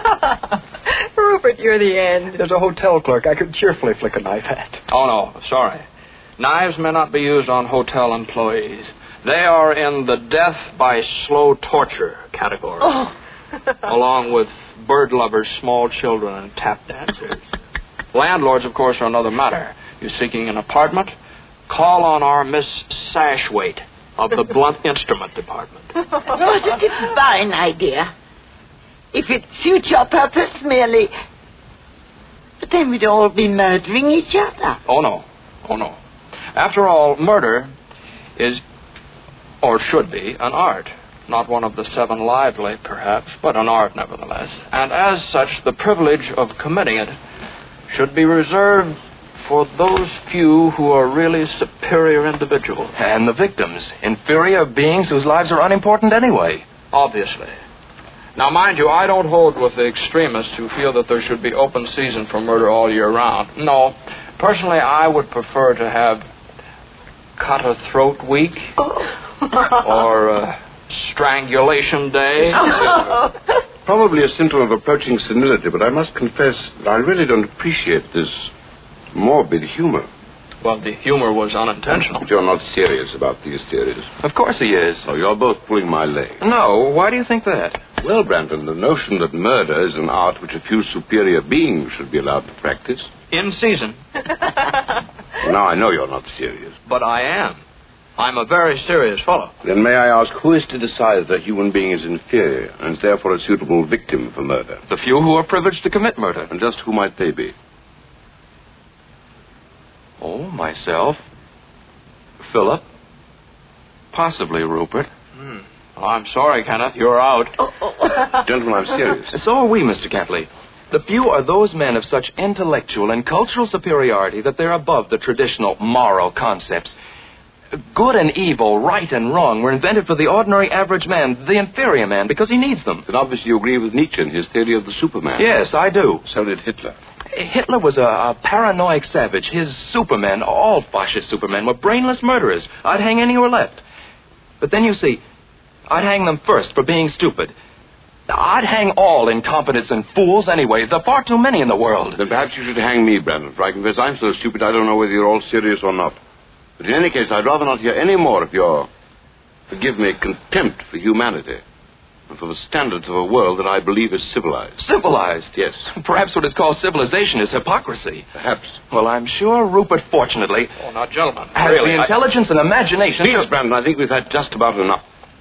Speaker 5: Rupert, you're the end.
Speaker 4: There's a hotel clerk I could cheerfully flick a knife at.
Speaker 8: Oh no, sorry. Knives may not be used on hotel employees. They are in the death by slow torture category.
Speaker 7: Oh.
Speaker 8: Along with bird lovers, small children, and tap dancers. Landlords, of course, are another matter. You're seeking an apartment? Call on our Miss Sashwaite of the blunt instrument department.
Speaker 7: What a divine idea. If it suits your purpose merely. But then we'd all be murdering each other.
Speaker 8: Oh, no. Oh, no. After all, murder is, or should be, an art. Not one of the seven lively, perhaps, but an art nevertheless. And as such, the privilege of committing it should be reserved for those few who are really superior individuals.
Speaker 1: And the victims, inferior beings whose lives are unimportant anyway.
Speaker 8: Obviously. Now, mind you, I don't hold with the extremists who feel that there should be open season for murder all year round. No. Personally, I would prefer to have cut a throat week or uh, strangulation day.
Speaker 6: Probably a symptom of approaching senility, but I must confess that I really don't appreciate this morbid humor.
Speaker 8: Well, the humor was unintentional.
Speaker 6: But you're not serious about these theories.
Speaker 1: Of course he is.
Speaker 6: Oh, you're both pulling my leg.
Speaker 1: No, why do you think that?
Speaker 6: Well, Brandon, the notion that murder is an art which a few superior beings should be allowed to practice.
Speaker 8: In season.
Speaker 6: Well, now I know you're not serious.
Speaker 8: But I am. I'm a very serious fellow.
Speaker 6: Then may I ask, who is to decide that a human being is inferior and is therefore a suitable victim for murder?
Speaker 1: The few who are privileged to commit murder.
Speaker 6: And just who might they be?
Speaker 1: Oh, myself. Philip. Possibly Rupert.
Speaker 8: Hmm. Well, I'm sorry, Kenneth. You're out.
Speaker 6: Gentlemen, I'm serious.
Speaker 1: So are we, Mister Kentley. The few are those men of such intellectual and cultural superiority that they're above the traditional moral concepts. Good and evil, right and wrong, were invented for the ordinary average man, the inferior man, because he needs them.
Speaker 6: Then obviously you agree with Nietzsche and his theory of the Superman.
Speaker 1: Yes, I do.
Speaker 6: So did Hitler.
Speaker 1: Hitler was a, a paranoid savage. His supermen, all fascist supermen, were brainless murderers. I'd hang any who were left. But then you see, I'd hang them first for being stupid. I'd hang all incompetents and fools anyway. There are far too many in the world.
Speaker 6: Then perhaps you should hang me, Brandon, for I confess I'm so stupid I don't know whether you're all serious or not. But in any case, I'd rather not hear any more of your, forgive me, contempt for humanity and for the standards of a world that I believe is civilized.
Speaker 1: Civilized?
Speaker 6: Yes.
Speaker 1: Perhaps what is called civilization is hypocrisy.
Speaker 6: Perhaps.
Speaker 1: Well, I'm sure Rupert, fortunately,
Speaker 8: Oh, now, gentlemen.
Speaker 1: has
Speaker 8: really,
Speaker 1: the intelligence
Speaker 8: I...
Speaker 1: and imagination
Speaker 6: Please,
Speaker 1: to...
Speaker 6: Brandon, I think we've had just about enough.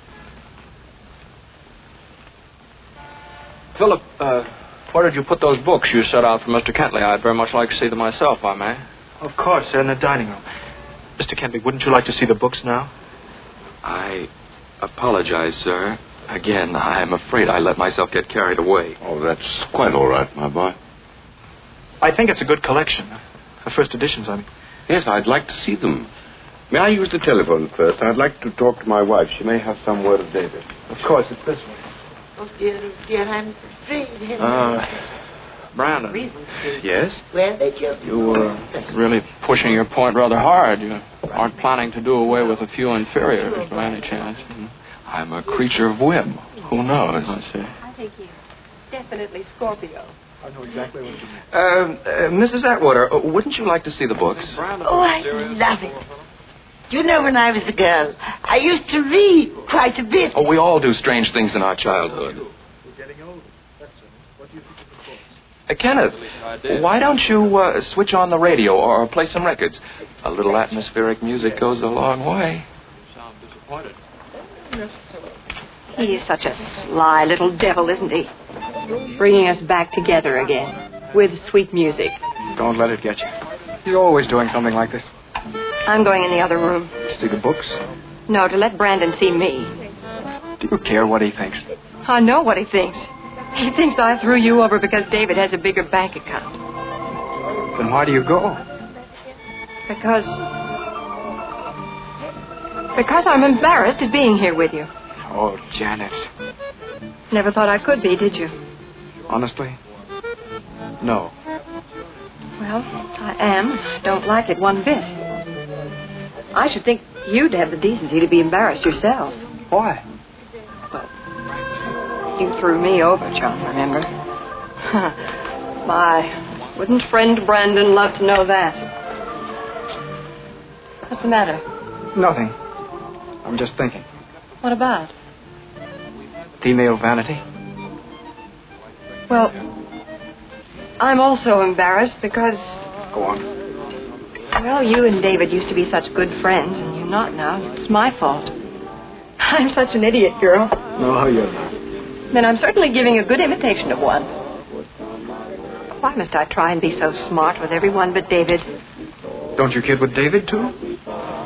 Speaker 8: Philip, uh, where did you put those books you set out for Mister Kentley? I'd very much like to see them myself, if I may.
Speaker 2: Of course, they're in the dining room. Mister Kentley, wouldn't you like to see the books now?
Speaker 1: I apologize, sir. Again, I'm afraid I let myself get carried away.
Speaker 6: Oh, that's quite all right, my boy.
Speaker 2: I think it's a good collection. The first editions, I mean.
Speaker 6: Yes, I'd like to see them. May I use the telephone first? I'd like to talk to my wife. She may have some word of David.
Speaker 2: Of course, it's this way.
Speaker 7: Oh, dear, oh, dear, I'm afraid. Henry.
Speaker 8: Uh, Brandon,
Speaker 7: Reasons to.
Speaker 8: yes?
Speaker 7: Where they just...
Speaker 8: You were really pushing your point rather hard. You aren't planning to do away with a few inferiors by any chance. Mm-hmm.
Speaker 1: I'm a creature of whim. Who knows?
Speaker 8: I see.
Speaker 5: I think he's definitely Scorpio.
Speaker 2: I know exactly what you mean.
Speaker 1: Uh, uh, Missus Atwater, uh, wouldn't you like to see the books?
Speaker 7: Oh, I love it. Do you know, when I was a girl, I used to read quite a bit.
Speaker 1: Oh, we all do strange things in our childhood.
Speaker 2: We're getting older. That's it. What do you think of the books?
Speaker 1: Uh, Kenneth, why don't you uh, switch on the radio or, or play some records? A little atmospheric music goes a long way.
Speaker 5: He's such a sly little devil, isn't he? Bringing us back together again with sweet music.
Speaker 4: Don't let it get you. He's always doing something like this.
Speaker 5: I'm going in the other room.
Speaker 4: To see the books?
Speaker 5: No, to let Brandon see me.
Speaker 4: Do you care what he thinks?
Speaker 5: I know what he thinks. He thinks I threw you over because David has a bigger bank account.
Speaker 4: Then why do you go?
Speaker 5: Because... Because I'm embarrassed at being here with you.
Speaker 4: Oh, Janet.
Speaker 5: Never thought I could be, did you?
Speaker 4: Honestly? No.
Speaker 5: Well, I am. I don't like it one bit. I should think you'd have the decency to be embarrassed yourself.
Speaker 4: Why?
Speaker 5: Well, you threw me over, John, remember? My, wouldn't friend Brandon love to know that? What's the matter?
Speaker 4: Nothing. I'm just thinking.
Speaker 5: What about?
Speaker 4: Female vanity?
Speaker 5: Well, I'm also embarrassed because...
Speaker 4: Go on.
Speaker 5: Well, you and David used to be such good friends, and you're not now. It's my fault. I'm such an idiot, girl.
Speaker 4: No, you're not.
Speaker 5: Then I'm certainly giving a good imitation of one. Why must I try and be so smart with everyone but David?
Speaker 4: Don't you kid with David, too?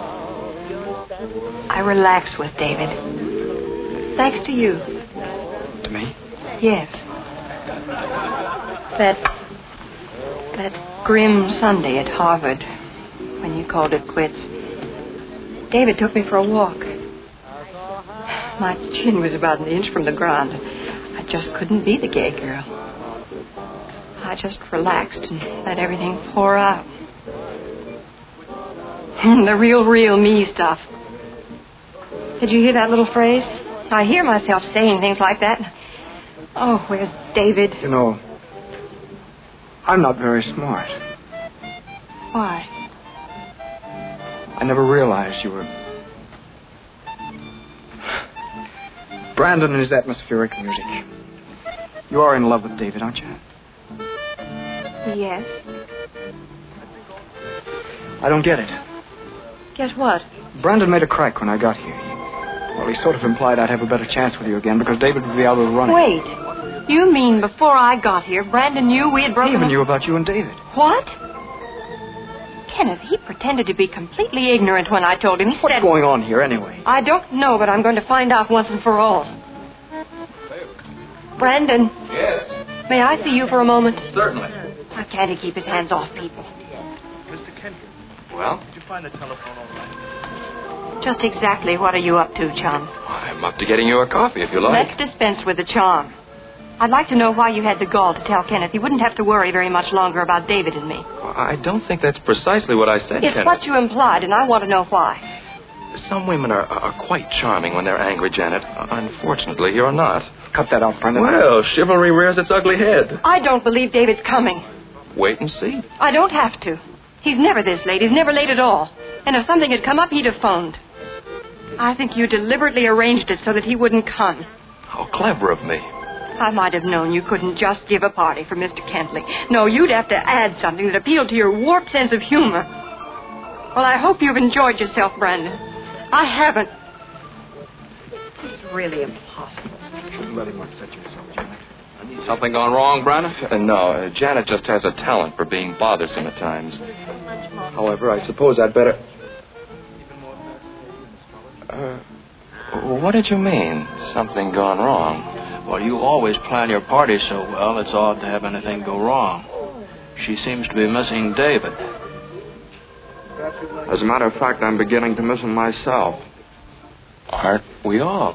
Speaker 5: I relax with David. Thanks to you.
Speaker 4: To me?
Speaker 5: Yes. That... That grim Sunday at Harvard, when you called it quits, David took me for a walk. My chin was about an inch from the ground. I just couldn't be the gay girl. I just relaxed and let everything pour out. The real, real me stuff. Did you hear that little phrase? I hear myself saying things like that. Oh, where's David?
Speaker 4: You know, I'm not very smart.
Speaker 5: Why?
Speaker 4: I never realized you were... Brandon and his atmospheric music. You are in love with David, aren't you?
Speaker 5: Yes.
Speaker 4: I don't get it.
Speaker 5: Get what?
Speaker 4: Brandon made a crack when I got here. Well, he sort of implied I'd have a better chance with you again because David would be out of the running.
Speaker 5: Wait. You mean before I got here, Brandon knew we had broken
Speaker 4: He even
Speaker 5: up?
Speaker 4: knew about you and David.
Speaker 5: What? Kenneth, he pretended to be completely ignorant when I told him. He
Speaker 4: What's
Speaker 5: said...
Speaker 4: going on here, anyway?
Speaker 5: I don't know, but I'm going to find out once and for all. Brandon.
Speaker 1: Yes?
Speaker 5: May I see you for a moment?
Speaker 1: Certainly.
Speaker 5: Why can't he keep his hands off people?
Speaker 2: Mister Kendrick,
Speaker 1: Well?
Speaker 2: did you find the telephone all right?
Speaker 5: Just exactly what are you up to, chum?
Speaker 1: I'm up to getting you a coffee if you like.
Speaker 5: Let's dispense with the charm. I'd like to know why you had the gall to tell Kenneth he wouldn't have to worry very much longer about David and me.
Speaker 1: I don't think that's precisely what I said,
Speaker 5: It's
Speaker 1: Kenneth.
Speaker 5: what you implied, and I want to know why.
Speaker 1: Some women are, are quite charming when they're angry, Janet. Unfortunately, you're not.
Speaker 4: Cut that out, Brandon.
Speaker 1: Well, chivalry rears its ugly head.
Speaker 5: I don't believe David's coming.
Speaker 1: Wait and see.
Speaker 5: I don't have to. He's never this late. He's never late at all. And if something had come up, he'd have phoned. I think you deliberately arranged it so that he wouldn't come.
Speaker 1: How clever of me.
Speaker 5: I might have known you couldn't just give a party for Mister Kentley. No, you'd have to add something that appealed to your warped sense of humor. Well, I hope you've enjoyed yourself, Brandon. I haven't. It's really impossible.
Speaker 4: Shouldn't let him upset you so, Janet.
Speaker 8: Something gone wrong, Brandon?
Speaker 1: Uh, no, uh, Janet just has a talent for being bothersome at times. However, I suppose I'd better... Uh, what did you mean? Something gone wrong?
Speaker 9: Well, you always plan your party so well, it's odd to have anything go wrong. She seems to be missing David.
Speaker 8: As a matter of fact, I'm beginning to miss him myself.
Speaker 1: Aren't we all?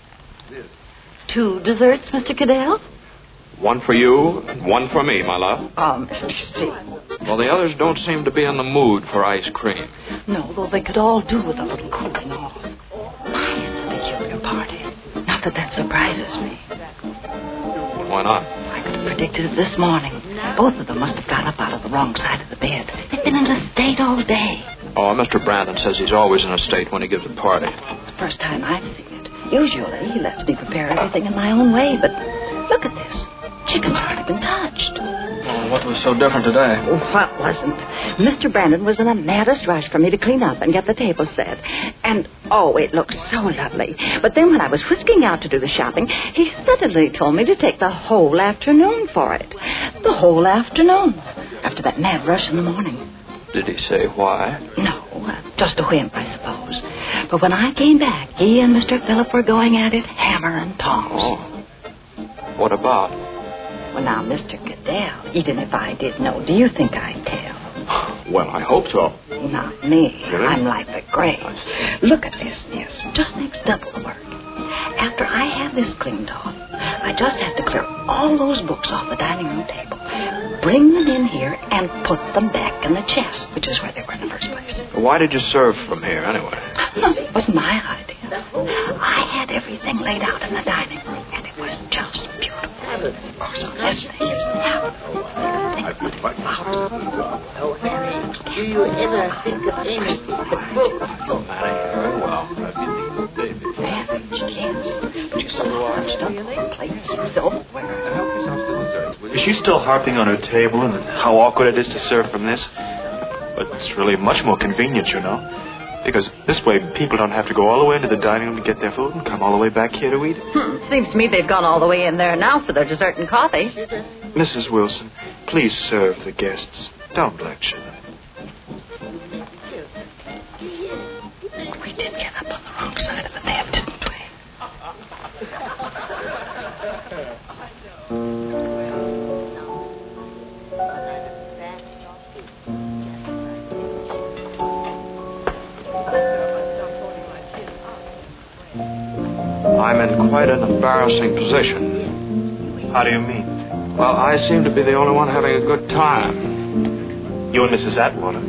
Speaker 7: Two desserts, Mister Cadell?
Speaker 8: One for you, and one for me, my love.
Speaker 7: Oh, Mister Steve.
Speaker 8: Well, the others don't seem to be in the mood for ice cream.
Speaker 7: No, though they could all do with a little cooling off. My, it's a peculiar party. Not that that surprises me.
Speaker 8: Why not?
Speaker 7: I could have predicted it this morning. Both of them must have got up out of the wrong side of the bed. They've been in a state all day.
Speaker 8: Oh, Mister Brandon says he's always in a state when he gives a party.
Speaker 7: It's the first time I've seen it. Usually, he lets me prepare everything in my own way, but look at this. Chickens aren't even touched.
Speaker 8: what was so different today?
Speaker 3: What wasn't? Mister Brandon was in the maddest rush for me to clean up and get the table set. And, oh, it looked so lovely. But then when I was whisking out to do the shopping, he suddenly told me to take the whole afternoon for it. The whole afternoon. After that mad rush in the morning.
Speaker 8: Did he say why?
Speaker 3: No, uh, just a whim, I suppose. But when I came back, he and Mister Phillip were going at it hammer and tongs.
Speaker 8: Oh. What about?
Speaker 3: Well, now, Mister Cadell, even if I did know, do you think I'd tell?
Speaker 6: Well, I hope so.
Speaker 3: Not me.
Speaker 6: Really?
Speaker 3: I'm like the grave. Look at this, yes. Just makes double the work. After I have this cleaned off, I just have to clear all those books off the dining room table, bring them in here, and put them back in the chest, which is where they were in the first place.
Speaker 8: Why did you serve from here, anyway?
Speaker 3: No, it wasn't my idea. I had everything laid out in the dining room, and it was just beautiful. Of course, on this thing, here's the apple. Think of the flowers.
Speaker 7: Oh, Harry, do you ever think of Amos the book?
Speaker 8: Very well.
Speaker 3: Marriage, yes. But you saw how much stuff, plates, silverware.
Speaker 2: Is she still harping on her table and how awkward it is to serve from this? But it's really much more convenient, you know. Because this way, people don't have to go all the way into the dining room to get their food and come all the way back here to eat it.
Speaker 3: Hmm. Seems to me they've gone all the way in there now for their dessert and coffee.
Speaker 2: Missus Wilson, please serve the guests. Don't lecture them.
Speaker 3: We did get up on the wrong side of the bed, didn't we?
Speaker 8: I'm in quite an embarrassing position.
Speaker 2: How do you mean?
Speaker 8: Well, I seem to be the only one having a good time.
Speaker 2: You and Missus Atwater.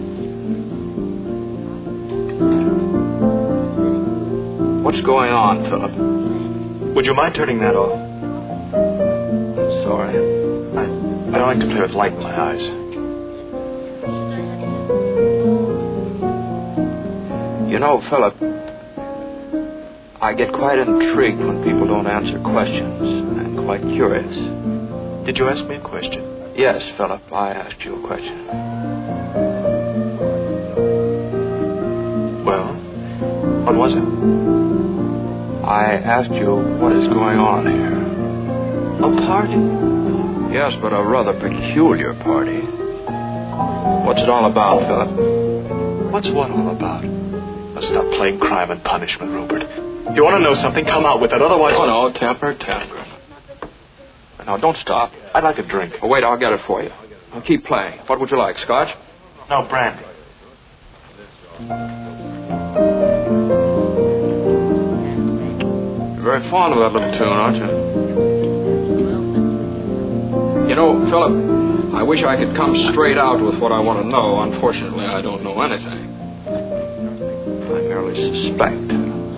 Speaker 8: What's going on, Philip?
Speaker 2: Would you mind turning that off?
Speaker 8: Sorry.
Speaker 2: I, I don't like to play with light in my eyes.
Speaker 8: You know, Philip, I get quite intrigued when people don't answer questions, and quite curious.
Speaker 2: Did you ask me a question?
Speaker 8: Yes, Philip, I asked you a question.
Speaker 2: Well, what was it?
Speaker 8: I asked you what is going on here.
Speaker 2: A party?
Speaker 8: Yes, but a rather peculiar party. What's it all about, Philip?
Speaker 2: What's what all about? Now stop playing crime and punishment, Rupert. You want to know something? Come out with it. Otherwise...
Speaker 8: Oh, no, temper, temper. Now, don't stop.
Speaker 2: I'd like a drink.
Speaker 8: Oh, wait, I'll get it for you. I'll keep playing. What would you like, Scotch?
Speaker 2: No, brandy.
Speaker 8: You're very fond of that little tune, aren't you? You know, Philip, I wish I could come straight out with what I want to know. Unfortunately, I don't know anything. I merely suspect.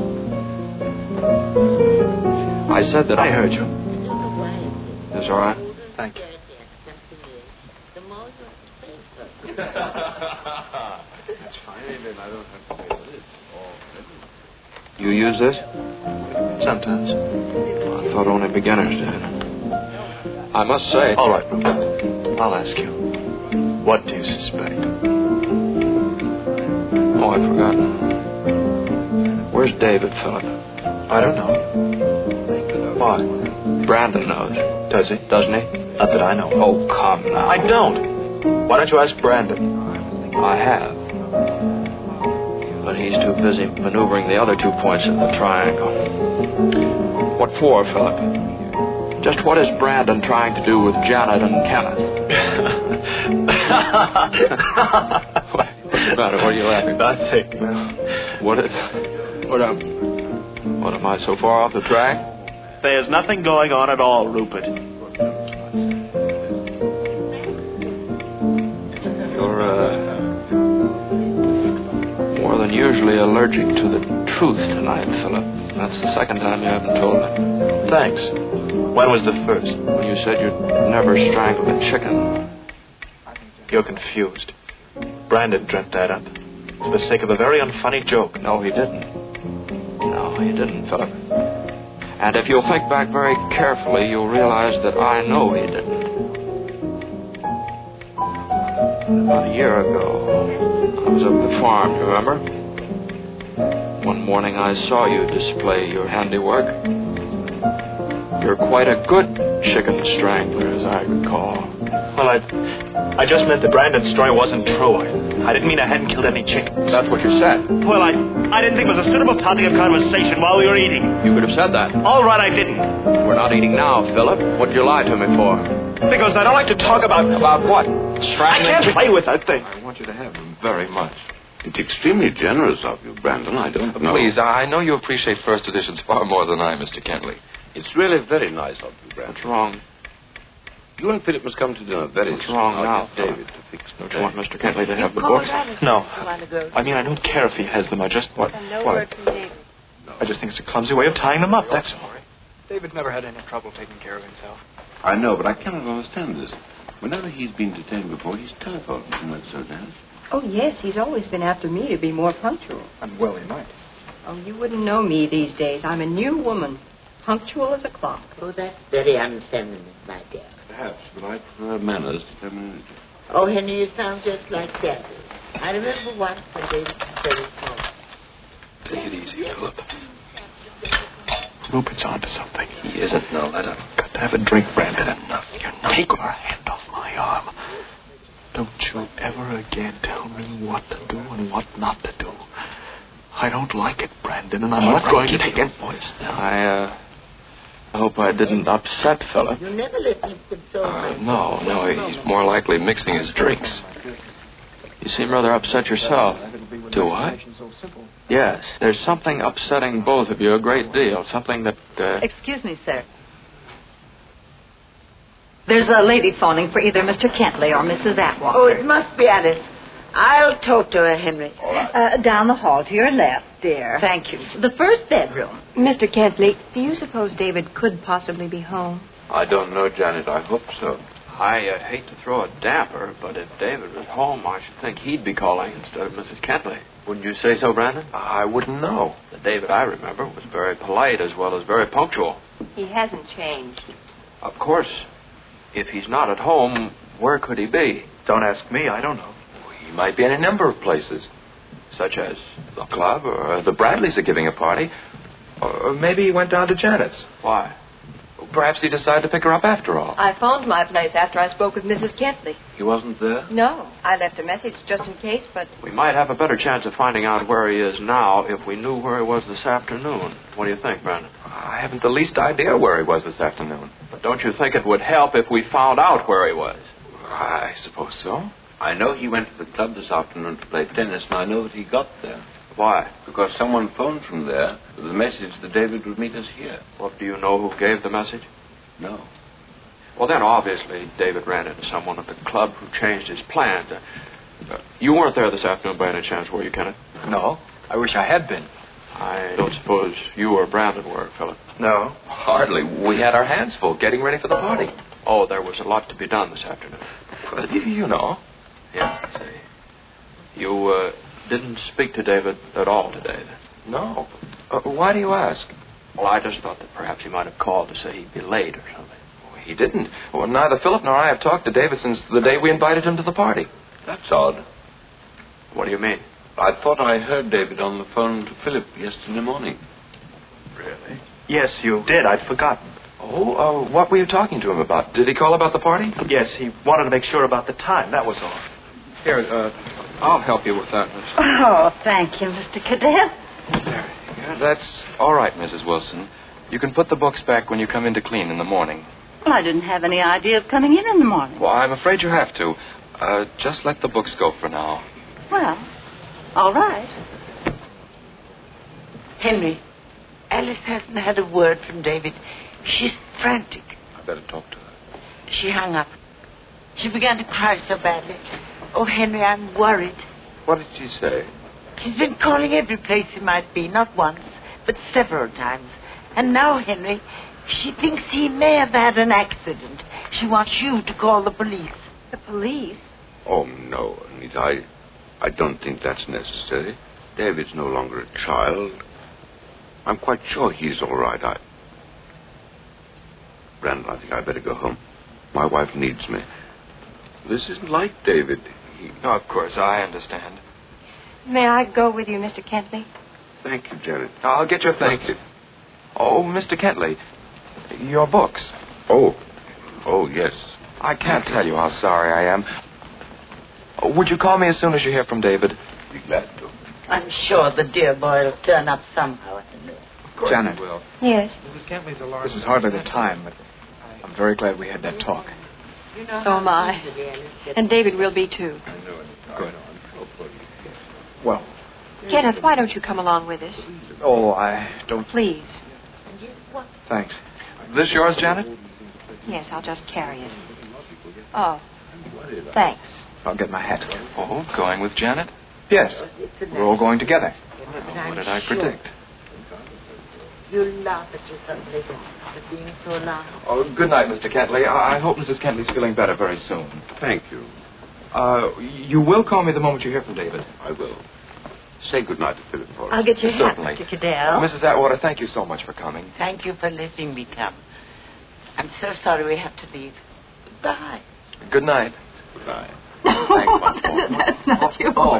Speaker 8: I said that
Speaker 2: I heard you.
Speaker 8: That's all right.
Speaker 2: Thank you.
Speaker 6: That's fine. I don't have to pay for this.
Speaker 8: You use this?
Speaker 2: Sometimes.
Speaker 8: I thought only beginners did. I must say...
Speaker 2: All right, Rupert. I'll ask you. What do you suspect?
Speaker 8: Oh, I've forgotten. Where's David, Philip?
Speaker 2: I don't know. Why?
Speaker 8: Brandon knows.
Speaker 2: Does he?
Speaker 8: Doesn't he?
Speaker 2: Not that I know.
Speaker 8: Oh, come now.
Speaker 2: I don't. Why don't you ask Brandon?
Speaker 8: I have. But he's too busy maneuvering the other two points of the triangle. What for, Philip? Just what is Brandon trying to do with Janet and Kenneth? What's the matter? What are you laughing at?
Speaker 2: Nothing.
Speaker 8: What is... What am... What, am I so far off the track?
Speaker 2: There's nothing going on at all, Rupert.
Speaker 8: You're, uh... more than usually allergic to the truth tonight, Philip. That's the second time you haven't told it.
Speaker 2: Thanks. When was the first?
Speaker 8: When you said you'd never strangled a chicken.
Speaker 2: You're confused. Brandon dreamt that up. For the sake of a very unfunny joke.
Speaker 8: No, he didn't. No, he didn't, Philip. And if you'll think back very carefully, you'll realize that I know he didn't. About a year ago, I was up at the farm, you remember? One morning I saw you display your handiwork. You're quite a good chicken strangler, as I recall.
Speaker 2: Well, I, I just meant that Brandon's story wasn't true. I, I didn't mean I hadn't killed any chickens.
Speaker 8: That's what you said.
Speaker 2: Well, I, I didn't think it was a suitable topic of conversation while we were eating.
Speaker 8: You could have said that.
Speaker 2: All right, I didn't.
Speaker 8: We're not eating now, Philip. What'd you lie to me for?
Speaker 2: Because I don't like to talk about...
Speaker 8: About what?
Speaker 2: Strangling? I can't play with that thing.
Speaker 6: I want you to have them very much. It's extremely generous of you, Brandon. I don't know.
Speaker 1: Please, I know you appreciate first editions far more than I, Mister Kentley.
Speaker 6: It's really very nice of you, Brandon.
Speaker 8: What's wrong?
Speaker 6: You and Philip must come to dinner very
Speaker 8: What's
Speaker 6: soon.
Speaker 8: wrong
Speaker 6: I'll
Speaker 8: now,
Speaker 6: get David to fix them.
Speaker 8: Don't you want Mister Kentley to have the
Speaker 7: Call
Speaker 8: books?
Speaker 7: Radisson
Speaker 2: No.
Speaker 7: if you want to go.
Speaker 2: I mean, I don't care if he has them. I just... What?
Speaker 5: And no
Speaker 2: what?
Speaker 5: word from David.
Speaker 2: I just think it's a clumsy way of tying them up, that's all.
Speaker 4: David never had any trouble taking care of himself.
Speaker 6: I know, but I cannot understand this. Whenever he's been detained before, he's telephoned. Isn't that so, Dan?
Speaker 5: Oh, yes, he's always been after me to be more punctual.
Speaker 4: And well, he might.
Speaker 5: Oh, you wouldn't know me these days. I'm a new woman. Punctual as a clock.
Speaker 7: Oh, that's very unfeminine, my dear.
Speaker 6: Perhaps, but I prefer manners to femininity.
Speaker 7: Oh, Henry, you sound just like Daddy. I remember once when David was very small.
Speaker 1: Take it easy, Philip.
Speaker 2: Rupert's onto something.
Speaker 1: He isn't. No, let him.
Speaker 2: Got to have a drink, Brandon.
Speaker 1: Enough. You're not.
Speaker 2: Take your hand off my arm. Don't you ever again tell me what to do and what not to do. I don't like it, Brandon, and I'm not going to take it.
Speaker 1: Voice now.
Speaker 8: I, uh... I hope I didn't upset Philip.
Speaker 7: You never let him console
Speaker 1: Uh,
Speaker 7: me.
Speaker 1: no, no, he's more likely mixing his drinks.
Speaker 8: You seem rather upset yourself.
Speaker 1: Do I?
Speaker 8: Yes, there's something upsetting both of you a great deal. Something that, uh...
Speaker 3: Excuse me, sir. There's a lady phoning for either Mister Kentley or Missus Atwater.
Speaker 7: Oh, it must be Alice. I'll talk to her, Henry.
Speaker 3: Uh, down the hall to your left, dear. Thank you. The first bedroom.
Speaker 5: Mister Kentley, do you suppose David could possibly be home?
Speaker 6: I don't know, Janet. I hope so.
Speaker 8: I uh, hate to throw a damper, but if David was home, I should think he'd be calling instead of Missus Kentley. Wouldn't you say so, Brandon?
Speaker 1: I wouldn't know.
Speaker 8: The David I remember was very polite as well as very punctual.
Speaker 5: He hasn't changed.
Speaker 8: Of course, if he's not at home, where could he be?
Speaker 2: Don't ask me. I don't know.
Speaker 1: He might be in a number of places.
Speaker 8: Such as?
Speaker 1: The club, or the Bradleys are giving a party. Or maybe he went down to Janet's.
Speaker 8: Why?
Speaker 1: Perhaps he decided to pick her up after all.
Speaker 5: I phoned my place after I spoke with Missus Kentley.
Speaker 6: He wasn't there?
Speaker 5: No, I left a message just in case, but...
Speaker 8: We might have a better chance of finding out where he is now if we knew where he was this afternoon. What do you think, Brandon?
Speaker 1: I haven't the least idea where he was this afternoon.
Speaker 8: But don't you think it would help if we found out where he was?
Speaker 1: I suppose so.
Speaker 6: I know he went to the club this afternoon to play tennis, and I know that he got there.
Speaker 8: Why?
Speaker 6: Because someone phoned from there with a message that David would meet us here.
Speaker 8: Well, do you know who gave the message?
Speaker 6: No.
Speaker 8: Well, then, obviously, David ran into someone at the club who changed his plans. Uh, uh, you weren't there this afternoon by any chance, were you, Kenneth?
Speaker 4: No, I wish I had been.
Speaker 8: I don't suppose you or Brandon were, Philip.
Speaker 4: No.
Speaker 1: Hardly. We had our hands full getting ready for the party.
Speaker 8: Oh, there was a lot to be done this afternoon.
Speaker 1: Well, you, you know.
Speaker 8: Yeah, I see. You uh, didn't speak to David at all today, then?
Speaker 1: No. Uh, why do you ask?
Speaker 8: Well, I just thought that perhaps he might have called to say he'd be late or something.
Speaker 1: Oh, he didn't. Well, neither Philip nor I have talked to David since the day we invited him to the party.
Speaker 6: That's odd.
Speaker 8: What do you mean?
Speaker 6: I thought I heard David on the phone to Philip yesterday morning.
Speaker 8: Really?
Speaker 2: Yes, you did. I'd forgotten.
Speaker 1: Oh, uh, what were you talking to him about? Did he call about the party?
Speaker 2: Yes, he wanted to make sure about the time. That was all.
Speaker 8: Here, uh, I'll help you with that, Miss.
Speaker 3: Oh, thank you, Mister Cadell.
Speaker 8: There.
Speaker 1: That's all right, Missus Wilson. You can put the books back when you come in to clean in the morning.
Speaker 3: Well, I didn't have any idea of coming in in the morning.
Speaker 1: Well, I'm afraid you have to. Uh, just let the books go for now.
Speaker 3: Well, all right.
Speaker 7: Henry, Alice hasn't had a word from David. She's frantic.
Speaker 6: I better talk to her.
Speaker 7: She hung up. She began to cry so badly. Oh, Henry, I'm worried.
Speaker 6: What did she say?
Speaker 7: She's been calling every place he might be, not once, but several times. And now, Henry, she thinks he may have had an accident. She wants you to call the police.
Speaker 3: The police?
Speaker 6: Oh, no, Anita. I, I don't think that's necessary. David's no longer a child. I'm quite sure he's all right. I... Brandon, I think I'd better go home. My wife needs me. This isn't like David. speaking.
Speaker 1: Oh, of course, I understand.
Speaker 5: May I go with you, Mister Kentley?
Speaker 6: Thank you, Janet.
Speaker 1: I'll get your things.
Speaker 6: Thank you.
Speaker 1: Oh, Mister Kentley, your books.
Speaker 6: Oh. Oh, yes.
Speaker 1: I can't tell you how sorry I am. Oh, would you call me as soon as you hear from David?
Speaker 6: Be glad to.
Speaker 7: I'm sure the dear boy will turn up somehow at the mill.
Speaker 1: Of course
Speaker 4: Janet.
Speaker 1: he will.
Speaker 5: Yes.
Speaker 4: This is hardly the time, but I'm very glad we had that talk.
Speaker 5: So am I. And David will be, too.
Speaker 4: Good. Well,
Speaker 5: Kenneth, why don't you come along with us?
Speaker 4: oh, I don't...
Speaker 5: Please.
Speaker 4: Thanks.
Speaker 1: This yours, Janet?
Speaker 5: Yes, I'll just carry it. Oh, thanks.
Speaker 4: I'll get my hat.
Speaker 1: Oh, going with Janet?
Speaker 4: Yes. We're all going together.
Speaker 1: Oh, what did I predict?
Speaker 7: You laugh at yourself, David, for being so long.
Speaker 1: Oh, good night, Mister Kentley. I, I hope Missus Kentley's feeling better very soon.
Speaker 6: Thank you.
Speaker 1: Uh, you will call me the moment you hear from David.
Speaker 6: I will. Say good night to Philip Forrest.
Speaker 7: I'll get your hat,
Speaker 1: Certainly.
Speaker 7: Mister Cadell.
Speaker 1: Missus Atwater, thank you so much for coming.
Speaker 7: Thank you for letting me come. I'm so sorry we have to leave. Goodbye.
Speaker 1: Good night.
Speaker 6: Good night.
Speaker 3: That's not yours.
Speaker 1: Oh.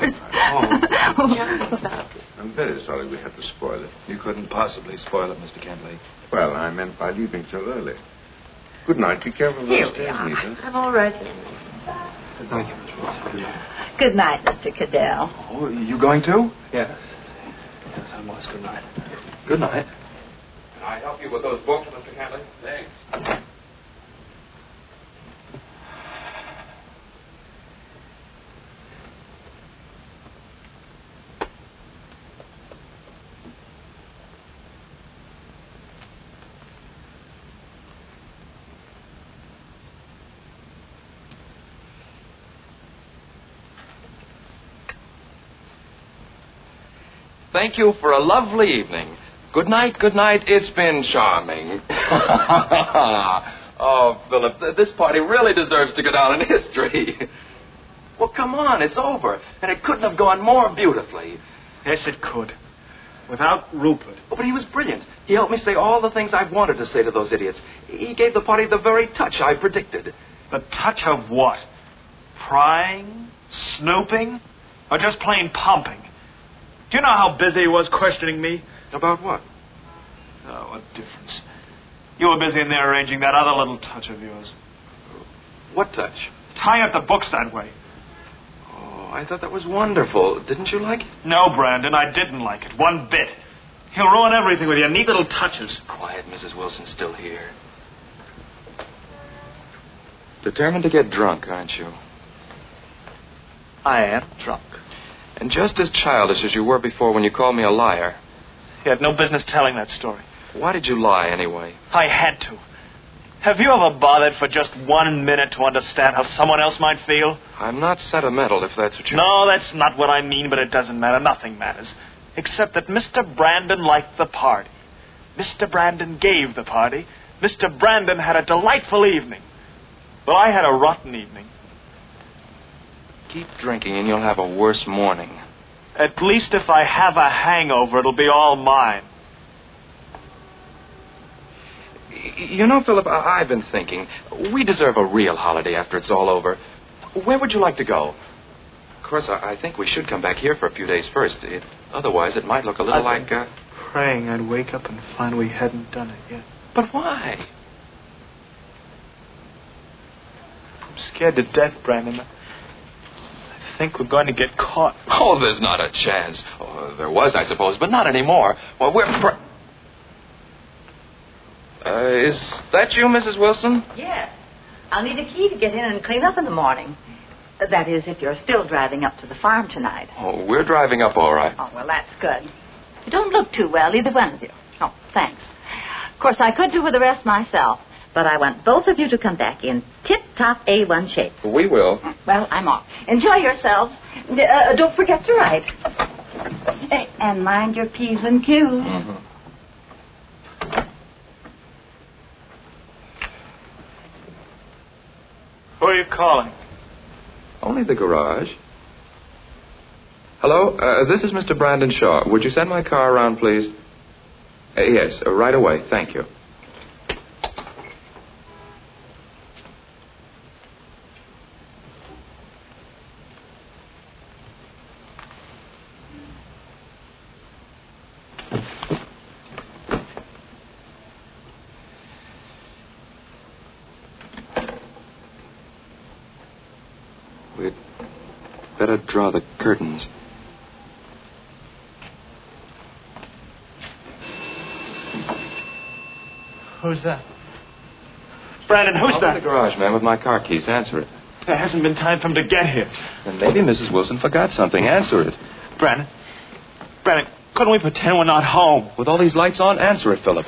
Speaker 6: I'm very sorry we had to spoil it.
Speaker 1: You couldn't possibly spoil it, Mister Kentley.
Speaker 6: Well, I meant by leaving so early. Good night. Be careful of
Speaker 7: Here
Speaker 6: those
Speaker 7: we
Speaker 6: stairs,
Speaker 7: are.
Speaker 6: Nita.
Speaker 7: I'm all right.
Speaker 4: Thank you, Miss Wilson.
Speaker 3: Good night, Mister Cadell.
Speaker 1: Oh, you going too?
Speaker 4: Yes. Yes, I must. Good night.
Speaker 1: Good night. Can I help you with those books, Mister Kentley? Thanks. Thank you for a lovely evening. Good night, good night. It's been charming. Oh, Philip, th- this party really deserves to go down in history. Well, come on, it's over. And it couldn't have gone more beautifully.
Speaker 2: Yes, it could. Without Rupert.
Speaker 1: Oh, but he was brilliant. He helped me say all the things I've wanted to say to those idiots. He gave the party the very touch I predicted.
Speaker 2: The touch of what? Prying? Snooping? Or just plain pumping? Do you know how busy he was questioning me?
Speaker 1: About what?
Speaker 2: Oh, what difference? You were busy in there arranging that other little touch of yours.
Speaker 1: What touch?
Speaker 2: Tying up the books that way.
Speaker 1: Oh, I thought that was wonderful. Didn't you like it?
Speaker 2: No, Brandon, I didn't like it. One bit. He'll ruin everything with your neat little touches.
Speaker 1: Quiet, Missus Wilson's still here. Determined to get drunk, aren't you?
Speaker 2: I am drunk.
Speaker 1: And just as childish as you were before when you called me a liar.
Speaker 2: You had no business telling that story.
Speaker 1: Why did you lie, anyway?
Speaker 2: I had to. Have you ever bothered for just one minute to understand how someone else might feel?
Speaker 1: I'm not sentimental, if that's what you...
Speaker 2: No, that's not what I mean, but it doesn't matter. Nothing matters. Except that Mister Brandon liked the party. Mister Brandon gave the party. Mister Brandon had a delightful evening. Well, I had a rotten evening.
Speaker 1: Keep drinking and you'll have a worse morning.
Speaker 2: At least if I have a hangover, it'll be all mine.
Speaker 1: You know, Philip, I- I've been thinking. We deserve a real holiday after it's all over. Where would you like to go? Of course, I, I think we should come back here for a few days first. It, otherwise, it might look a little
Speaker 2: I've
Speaker 1: like...
Speaker 2: been
Speaker 1: Uh...
Speaker 2: praying I'd wake up and find we hadn't done it yet.
Speaker 1: But why?
Speaker 2: I'm scared to death, Brandon. I think we're going to get caught.
Speaker 1: Oh, there's not a chance. Oh, there was, I suppose, but not anymore. Well, we're... Pr- uh, is that you, Missus Wilson?
Speaker 3: Yes. I'll need a key to get in and clean up in the morning. That is, if you're still driving up to the farm tonight.
Speaker 1: Oh, we're driving up all right.
Speaker 3: Oh, well, that's good. You don't look too well, either one of you. Oh, thanks. Of course, I could do with the rest myself, but I want both of you to come back in tip-top A one shape.
Speaker 1: We will.
Speaker 3: Well, I'm off. Enjoy yourselves. Uh, don't forget to write. Hey, and mind your P's and Q's.
Speaker 1: Mm-hmm.
Speaker 2: Who are you calling?
Speaker 1: Only the garage. Hello, uh, this is Mister Brandon Shaw. Would you send my car around, please? Uh, yes, uh, right away. Thank you. We'd better draw the curtains.
Speaker 2: Who's that? Brandon, who's
Speaker 1: I'm
Speaker 2: that?
Speaker 1: in the garage, man, with my car keys. Answer it.
Speaker 2: There hasn't been time for him to get here.
Speaker 1: And maybe Missus Wilson forgot something. Answer it.
Speaker 2: Brandon. Brandon, couldn't we pretend we're not home?
Speaker 1: With all these lights on, answer it, Philip.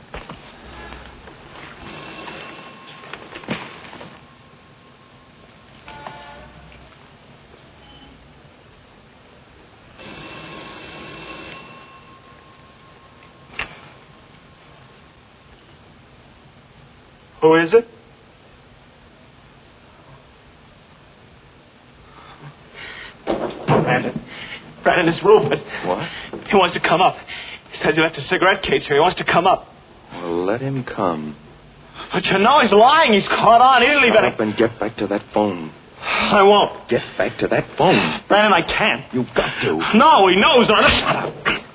Speaker 2: Who is it? Brandon. Brandon, it's Rupert.
Speaker 1: What?
Speaker 2: He wants to come up. He says he left a cigarette case here. He wants to come up.
Speaker 1: Well, let him come.
Speaker 2: But you know he's lying. He's caught on. He didn't leave
Speaker 1: Shut
Speaker 2: any...
Speaker 1: up and get back to that phone.
Speaker 2: I won't.
Speaker 1: Get back to that phone.
Speaker 2: Brandon, I can't.
Speaker 1: You've got to.
Speaker 2: No, he knows. No, shut up.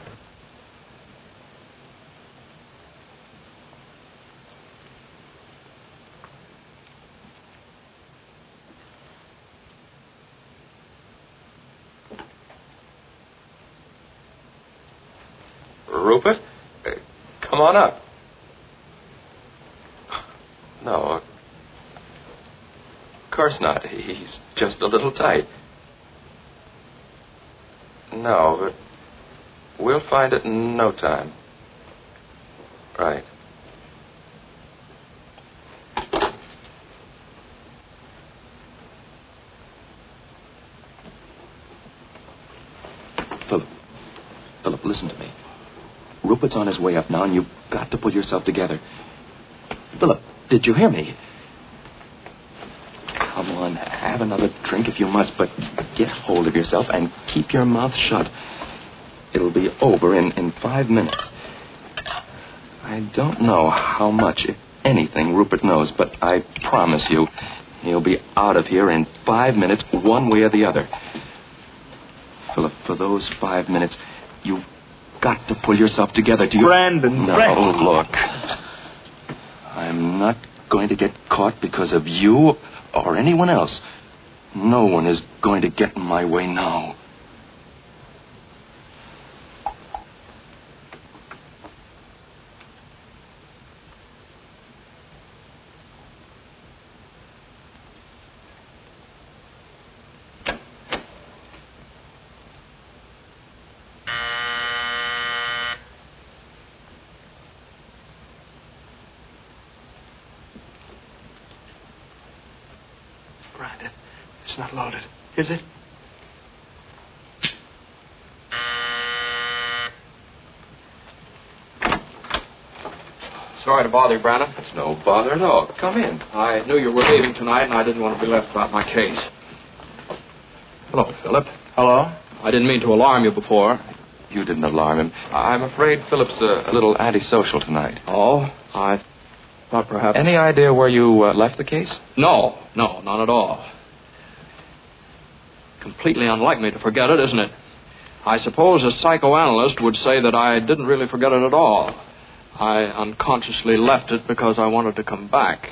Speaker 1: Rupert? Uh, come on up. No, of course not. He's just a little tight. No, but we'll find it in no time. Right. Philip. Philip, listen to me. Rupert's on his way up now, and you've got to pull yourself together. Philip, did you hear me? Come on, have another drink if you must, but get hold of yourself and keep your mouth shut. It'll be over in, in five minutes. I don't know how much, if anything, Rupert knows, but I promise you, he'll be out of here in five minutes, one way or the other. Philip, for those five minutes, you've got to pull yourself together. Do you...
Speaker 2: Brandon,
Speaker 1: No,
Speaker 2: Brandon.
Speaker 1: look. I'm not going to get caught because of you or anyone else. No one is going to get in my way now.
Speaker 2: Brandon, it's not loaded, is it?
Speaker 8: Sorry to bother you, Brandon.
Speaker 1: It's no bother at all. Come in.
Speaker 8: I knew you were leaving tonight, and I didn't want to be left without my case. Hello, Philip.
Speaker 2: Hello?
Speaker 8: I didn't mean to alarm you before.
Speaker 1: You didn't alarm him. I'm afraid Philip's a, a little antisocial tonight.
Speaker 8: Oh, I thought perhaps...
Speaker 1: Any idea where you uh, left the case?
Speaker 8: No, no, not at all. Completely unlike me to forget it, isn't it? I suppose a psychoanalyst would say that I didn't really forget it at all. I unconsciously left it because I wanted to come back.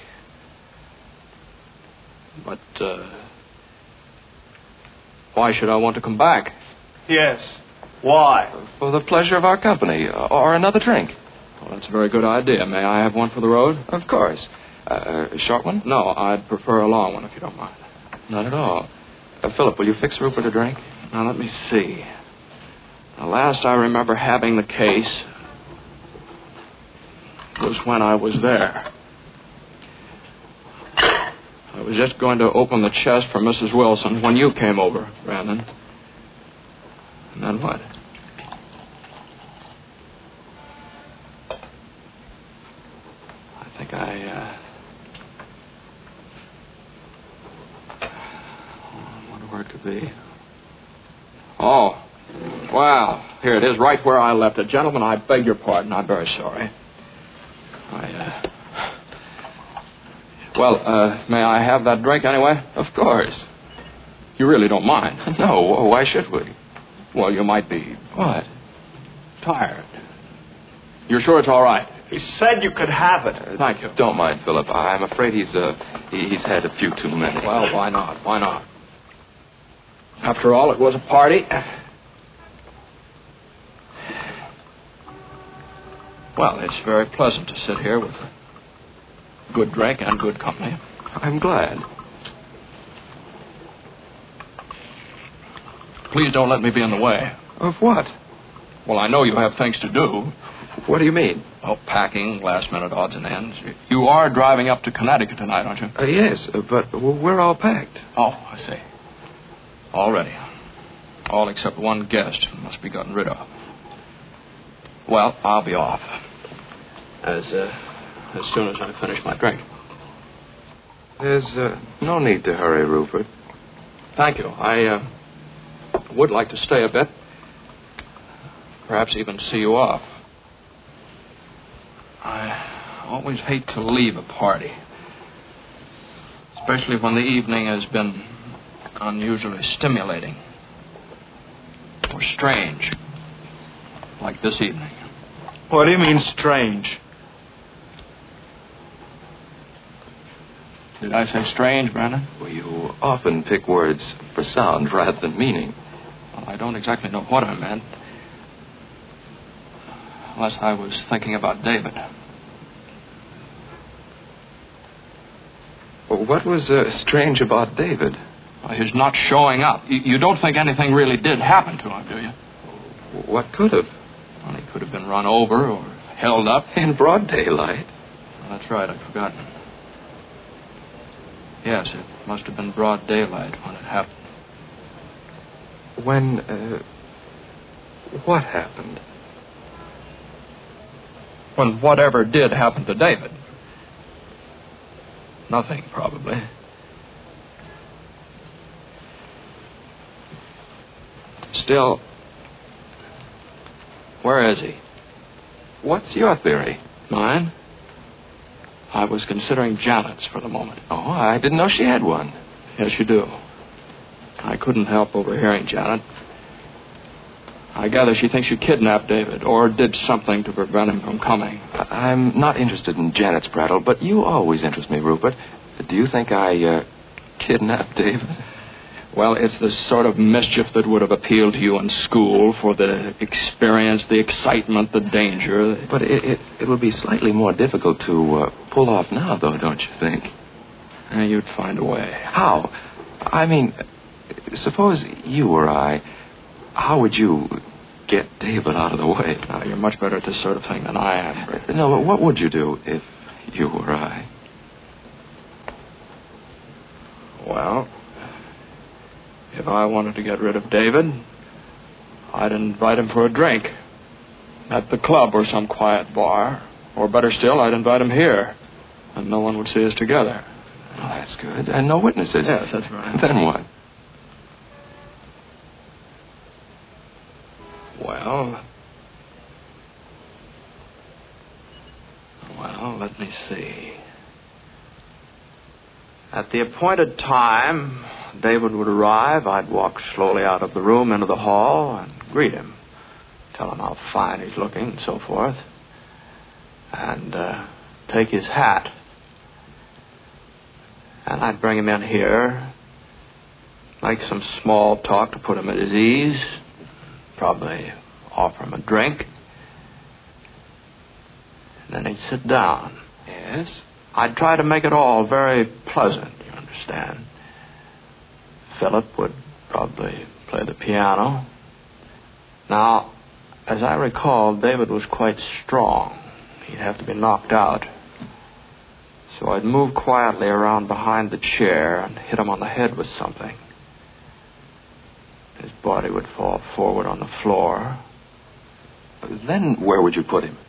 Speaker 8: But, uh... why should I want to come back?
Speaker 2: Yes. Why?
Speaker 1: For the pleasure of our company, or another drink.
Speaker 8: Well, that's a very good idea. May I have one for the road?
Speaker 1: Of course. Uh, a short one?
Speaker 8: No, I'd prefer a long one, if you don't mind.
Speaker 1: Not at all. Uh, Philip, will you fix Rupert a drink?
Speaker 8: Now, let me see. The last I remember having the case was when I was there. I was just going to open the chest for Missus Wilson when you came over, Brandon. And then what? I think I, uh... I wonder where it could be. Oh. Well, here it is, right where I left it. Gentlemen, I beg your pardon. I'm very sorry. I, uh... Well, uh, may I have that drink anyway?
Speaker 1: Of course.
Speaker 8: You really don't mind?
Speaker 1: No, why should we?
Speaker 8: Well, you might be...
Speaker 1: What?
Speaker 8: Tired. You're sure it's all right?
Speaker 2: He said you could have it.
Speaker 1: Uh,
Speaker 8: Thank you.
Speaker 1: Don't mind, Philip. I'm afraid he's, uh, he- he's had a few too many.
Speaker 8: Well, why not? Why not? After all, it was a party. Well, it's very pleasant to sit here with good drink and good company.
Speaker 1: I'm glad.
Speaker 8: Please don't let me be in the way.
Speaker 1: Of what?
Speaker 8: Well, I know you have things to do.
Speaker 1: What do you mean?
Speaker 8: Oh, packing, last-minute odds and ends. You are driving up to Connecticut tonight, aren't you?
Speaker 1: Uh, yes, uh, but we're all packed.
Speaker 8: Oh, I see. All ready. All except one guest must be gotten rid of. Well, I'll be off. As, uh, as soon as I finish my drink.
Speaker 1: There's uh, no need to hurry, Rupert.
Speaker 8: Thank you. I uh, would like to stay a bit. Perhaps even see you off. I always hate to leave a party. Especially when the evening has been unusually stimulating. Or strange. Like this evening.
Speaker 2: What do you mean, strange?
Speaker 8: Did I say strange, Brandon?
Speaker 1: Well, you often pick words for sound rather than meaning.
Speaker 8: Well, I don't exactly know what I meant. Unless I was thinking about David.
Speaker 1: Well, what was uh, strange about David?
Speaker 8: Well, his not showing up. You, you don't think anything really did happen to him, do you?
Speaker 1: What could have?
Speaker 8: Well, he could have been run over or held up.
Speaker 1: In broad daylight.
Speaker 8: Well, that's right, I'd forgotten. Yes, it must have been broad daylight when it happened.
Speaker 1: When, uh, what happened?
Speaker 8: When whatever did happen to David. Nothing, probably. Still, where is he?
Speaker 1: What's your theory?
Speaker 8: Mine? I was considering Janet's for the moment.
Speaker 1: Oh, I didn't know she had one.
Speaker 8: Yes, you do. I couldn't help overhearing Janet. I gather she thinks you kidnapped David or did something to prevent him from coming.
Speaker 1: I'm not interested in Janet's prattle, but you always interest me, Rupert. Do you think I, uh, kidnapped David?
Speaker 8: Well, it's the sort of mischief that would have appealed to you in school for the experience, the excitement, the danger.
Speaker 1: But it, it, it would be slightly more difficult to uh, pull off now, though, don't you think?
Speaker 8: Uh, you'd find a way.
Speaker 1: How? I mean, suppose you or I, how would you get David out of the way?
Speaker 8: Now, you're much better at this sort of thing than I am.
Speaker 1: No, but what would you do if you were I?
Speaker 8: Well, if I wanted to get rid of David, I'd invite him for a drink. At the club or some quiet bar. Or better still, I'd invite him here. And no one would see us together.
Speaker 1: Well, that's good. And no witnesses.
Speaker 8: Yes, that's right.
Speaker 1: Then what?
Speaker 8: Well... Well, let me see. At the appointed time, David would arrive. I'd walk slowly out of the room into the hall and greet him. Tell him how fine he's looking and so forth. And uh, take his hat. And I'd bring him in here. Make some small talk to put him at his ease. Probably offer him a drink. And then he'd sit down.
Speaker 1: Yes?
Speaker 8: I'd try to make it all very pleasant, you understand. Philip would probably play the piano. Now, as I recall, David was quite strong. He'd have to be knocked out. So I'd move quietly around behind the chair and hit him on the head with something. His body would fall forward on the floor.
Speaker 1: Then where would you put him?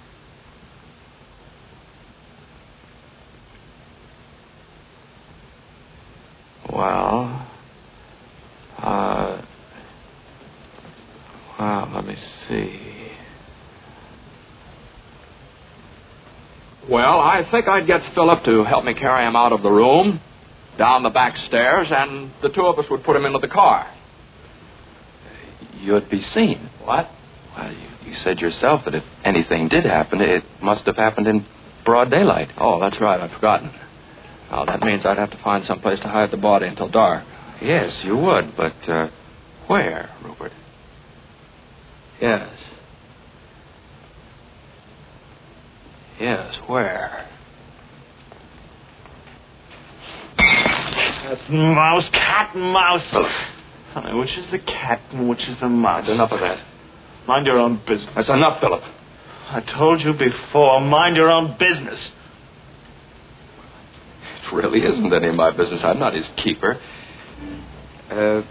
Speaker 8: Well, uh, well, let me see. Well, I think I'd get Philip to help me carry him out of the room, down the back stairs, and the two of us would put him into the car.
Speaker 1: You'd be seen.
Speaker 8: What?
Speaker 1: Well, you, you said yourself that if anything did happen, it must have happened in broad daylight.
Speaker 8: Oh, that's right. I'd forgotten. Now, that means I'd have to find some place to hide the body until dark.
Speaker 1: Yes, you would, but uh, where, Rupert?
Speaker 8: Yes. Yes, where?
Speaker 2: Cat and mouse, cat and mouse. Honey, which is the cat and which is the mouse?
Speaker 1: That's enough of that.
Speaker 2: Mind your own business.
Speaker 1: That's enough, Philip.
Speaker 2: I told you before, mind your own business.
Speaker 1: It really isn't any of my business. I'm not his keeper. Uh,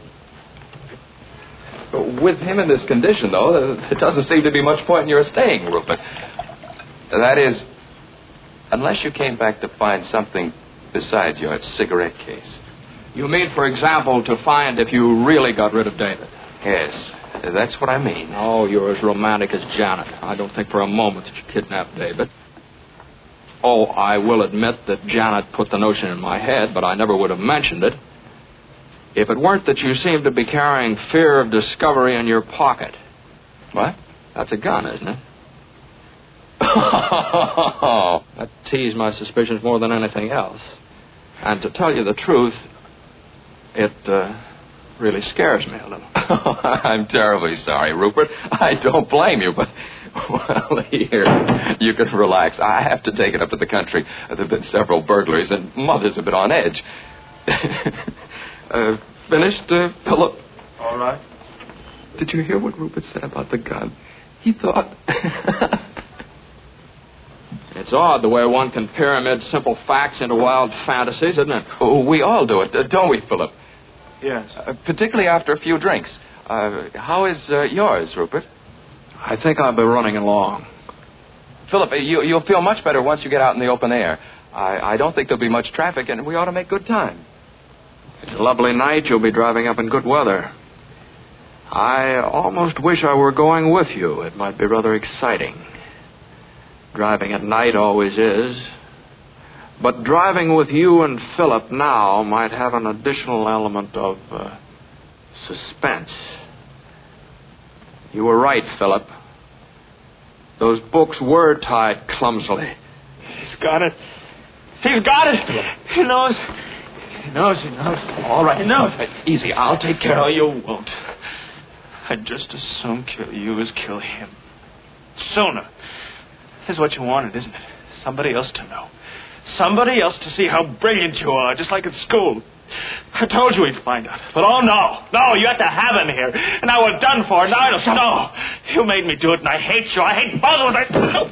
Speaker 1: with him in this condition, though, there doesn't seem to be much point in your staying, Rupert. That is, unless you came back to find something besides your cigarette case.
Speaker 8: You mean, for example, to find if you really got rid of David?
Speaker 1: Yes, that's what I mean.
Speaker 8: Oh, you're as romantic as Janet. I don't think for a moment that you kidnapped David. Oh, I will admit that Janet put the notion in my head, but I never would have mentioned it if it weren't that you seem to be carrying fear of discovery in your pocket.
Speaker 1: What?
Speaker 8: That's a gun, isn't it?
Speaker 1: Oh,
Speaker 8: that teased my suspicions more than anything else. And to tell you the truth, it uh, really scares me a little.
Speaker 1: I'm terribly sorry, Rupert. I don't blame you, but, well, here, you can relax. I have to take it up to the country. There have been several burglaries, and Mother's a bit on edge. uh, finished, uh, Philip?
Speaker 2: All right.
Speaker 1: Did you hear what Rupert said about the gun? He thought...
Speaker 8: It's odd the way one can pyramid simple facts into wild fantasies, isn't it?
Speaker 1: Oh, we all do it, uh, don't we, Philip?
Speaker 2: Yes.
Speaker 1: Uh, particularly after a few drinks. Uh, how is uh, yours, Rupert?
Speaker 8: I think I'll be running along.
Speaker 1: Philip, you, you'll feel much better once you get out in the open air. I, I don't think there'll be much traffic, and we ought to make good time.
Speaker 8: It's a lovely night. You'll be driving up in good weather. I almost wish I were going with you. It might be rather exciting. Driving at night always is. But driving with you and Philip now might have an additional element of uh, suspense. You were right, Philip. Those books were tied clumsily.
Speaker 2: He's got it. He's got it. He knows. He knows, he knows.
Speaker 1: All right.
Speaker 2: He knows.
Speaker 1: Easy, I'll take care
Speaker 2: No,
Speaker 1: of you.
Speaker 2: you won't. I'd just as soon kill you as kill him. Sooner. This is what you wanted, isn't it? Somebody else to know. Somebody else to see how brilliant you are, just like at school. I told you he'd find out. But oh, no. No, you had to have him here. And now we're done for. Now I don't... No. You made me do it, and I hate you. I hate both of us. I... No.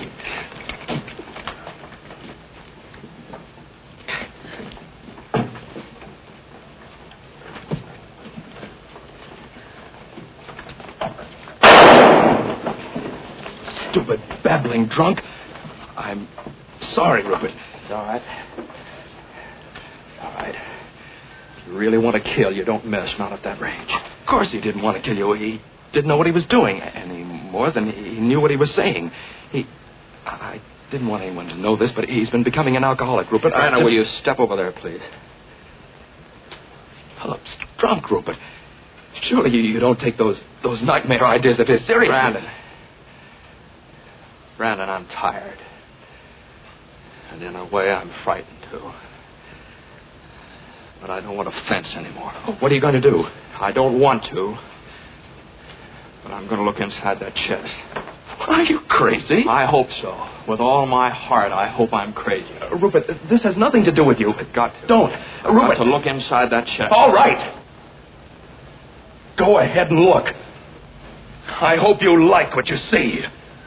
Speaker 1: Stupid, babbling drunk. I'm sorry, Rupert.
Speaker 8: It's all right. All right. If you really want to kill, you don't miss, not at that range.
Speaker 1: Of course he didn't want to kill you. He didn't know what he was doing any more than he knew what he was saying. He... I didn't want anyone to know this, but he's been becoming an alcoholic, Rupert.
Speaker 8: Anna,
Speaker 1: I...
Speaker 8: will you step over there, please?
Speaker 1: Philip's drunk, Rupert. Surely you, you don't take those those nightmare ideas of his seriously.
Speaker 8: Brandon. Brandon, I'm tired. And in a way, I'm frightened, too. But I don't want to fence anymore.
Speaker 1: What are you going to do?
Speaker 8: I don't want to. But I'm going to look inside that chest.
Speaker 1: Are you crazy?
Speaker 8: I hope so. With all my heart, I hope I'm crazy.
Speaker 1: Uh, Rupert, this has nothing to do with you.
Speaker 8: It's got to.
Speaker 1: Don't. Uh, Rupert.
Speaker 8: Got to look inside that chest.
Speaker 1: All right. Go ahead and look. I hope you like what you see.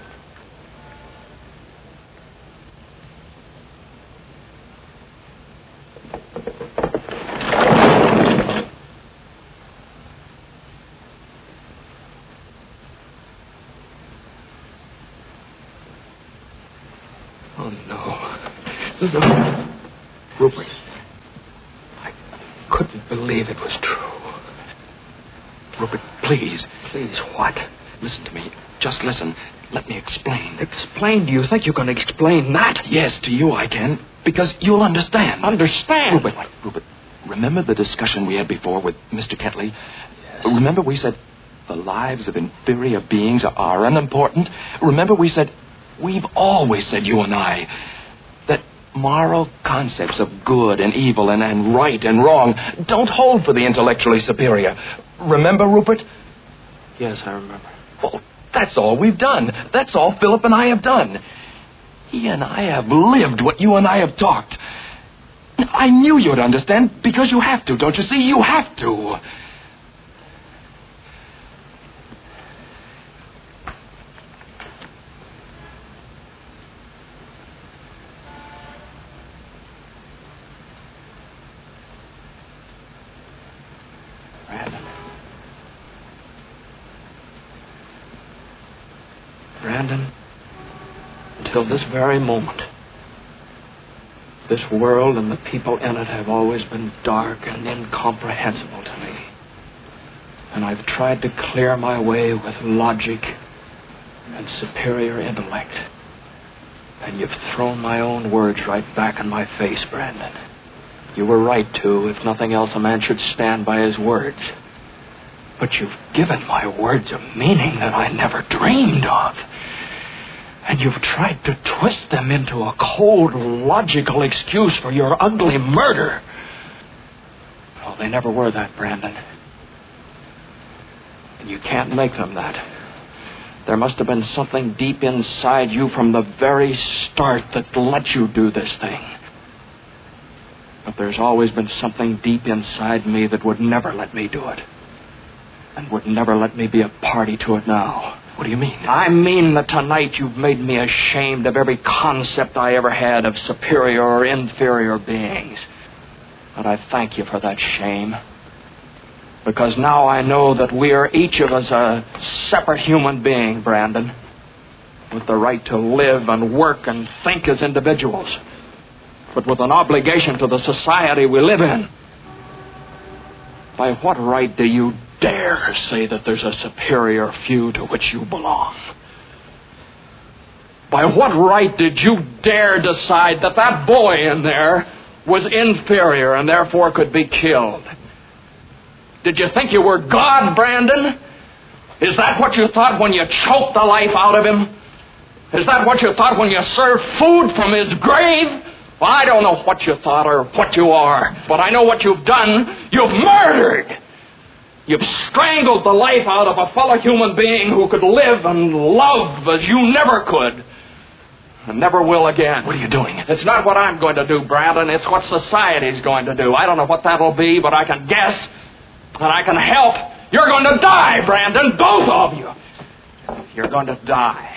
Speaker 1: Oh, no. No. Rupert, I couldn't believe it was true. Rupert, please.
Speaker 8: Please, what?
Speaker 1: Listen to me. Just listen. Let me explain.
Speaker 8: Explain? Do you think you can explain that?
Speaker 1: Yes, to you I can, because you'll understand.
Speaker 8: Understand?
Speaker 1: Rupert, Rupert, remember the discussion we had before with Mister Ketley? Yes. Remember we said the lives of inferior beings are unimportant? Remember we said, we've always said, you and I, that Moral concepts of good and evil and, and right and wrong don't hold for the intellectually superior. Remember, Rupert?
Speaker 8: Yes, I remember.
Speaker 1: Well, that's all we've done. That's all Philip and I have done. He and I have lived what you and I have talked. I knew you'd understand because you have to, don't you see? You have to.
Speaker 8: Brandon. Brandon, until this very moment, this world and the people in it have always been dark and incomprehensible to me. And I've tried to clear my way with logic and superior intellect. And you've thrown my own words right back in my face, Brandon. You were right, too. If nothing else, a man should stand by his words. But you've given my words a meaning that I never dreamed of. And you've tried to twist them into a cold, logical excuse for your ugly murder. Oh, they never were that, Brandon. And you can't make them that. There must have been something deep inside you from the very start that let you do this thing. But there's always been something deep inside me that would never let me do it. And would never let me be a party to it now.
Speaker 1: What do you mean?
Speaker 8: I mean that tonight you've made me ashamed of every concept I ever had of superior or inferior beings. And I thank you for that shame. Because now I know that we are each of us a separate human being, Brandon, with the right to live and work and think as individuals, but with an obligation to the society we live in. By what right do you dare say that there's a superior few to which you belong? By what right did you dare decide that that boy in there was inferior and therefore could be killed? Did you think you were God, Brandon? Is that what you thought when you choked the life out of him? Is that what you thought when you served food from his grave? Well, I don't know what you thought or what you are, but I know what you've done. You've murdered! You've strangled the life out of a fellow human being who could live and love as you never could. And never will again.
Speaker 1: What are you doing?
Speaker 8: It's not what I'm going to do, Brandon. It's what society's going to do. I don't know what that'll be, but I can guess. And I can help. You're going to die, Brandon. Both of you. You're going to die.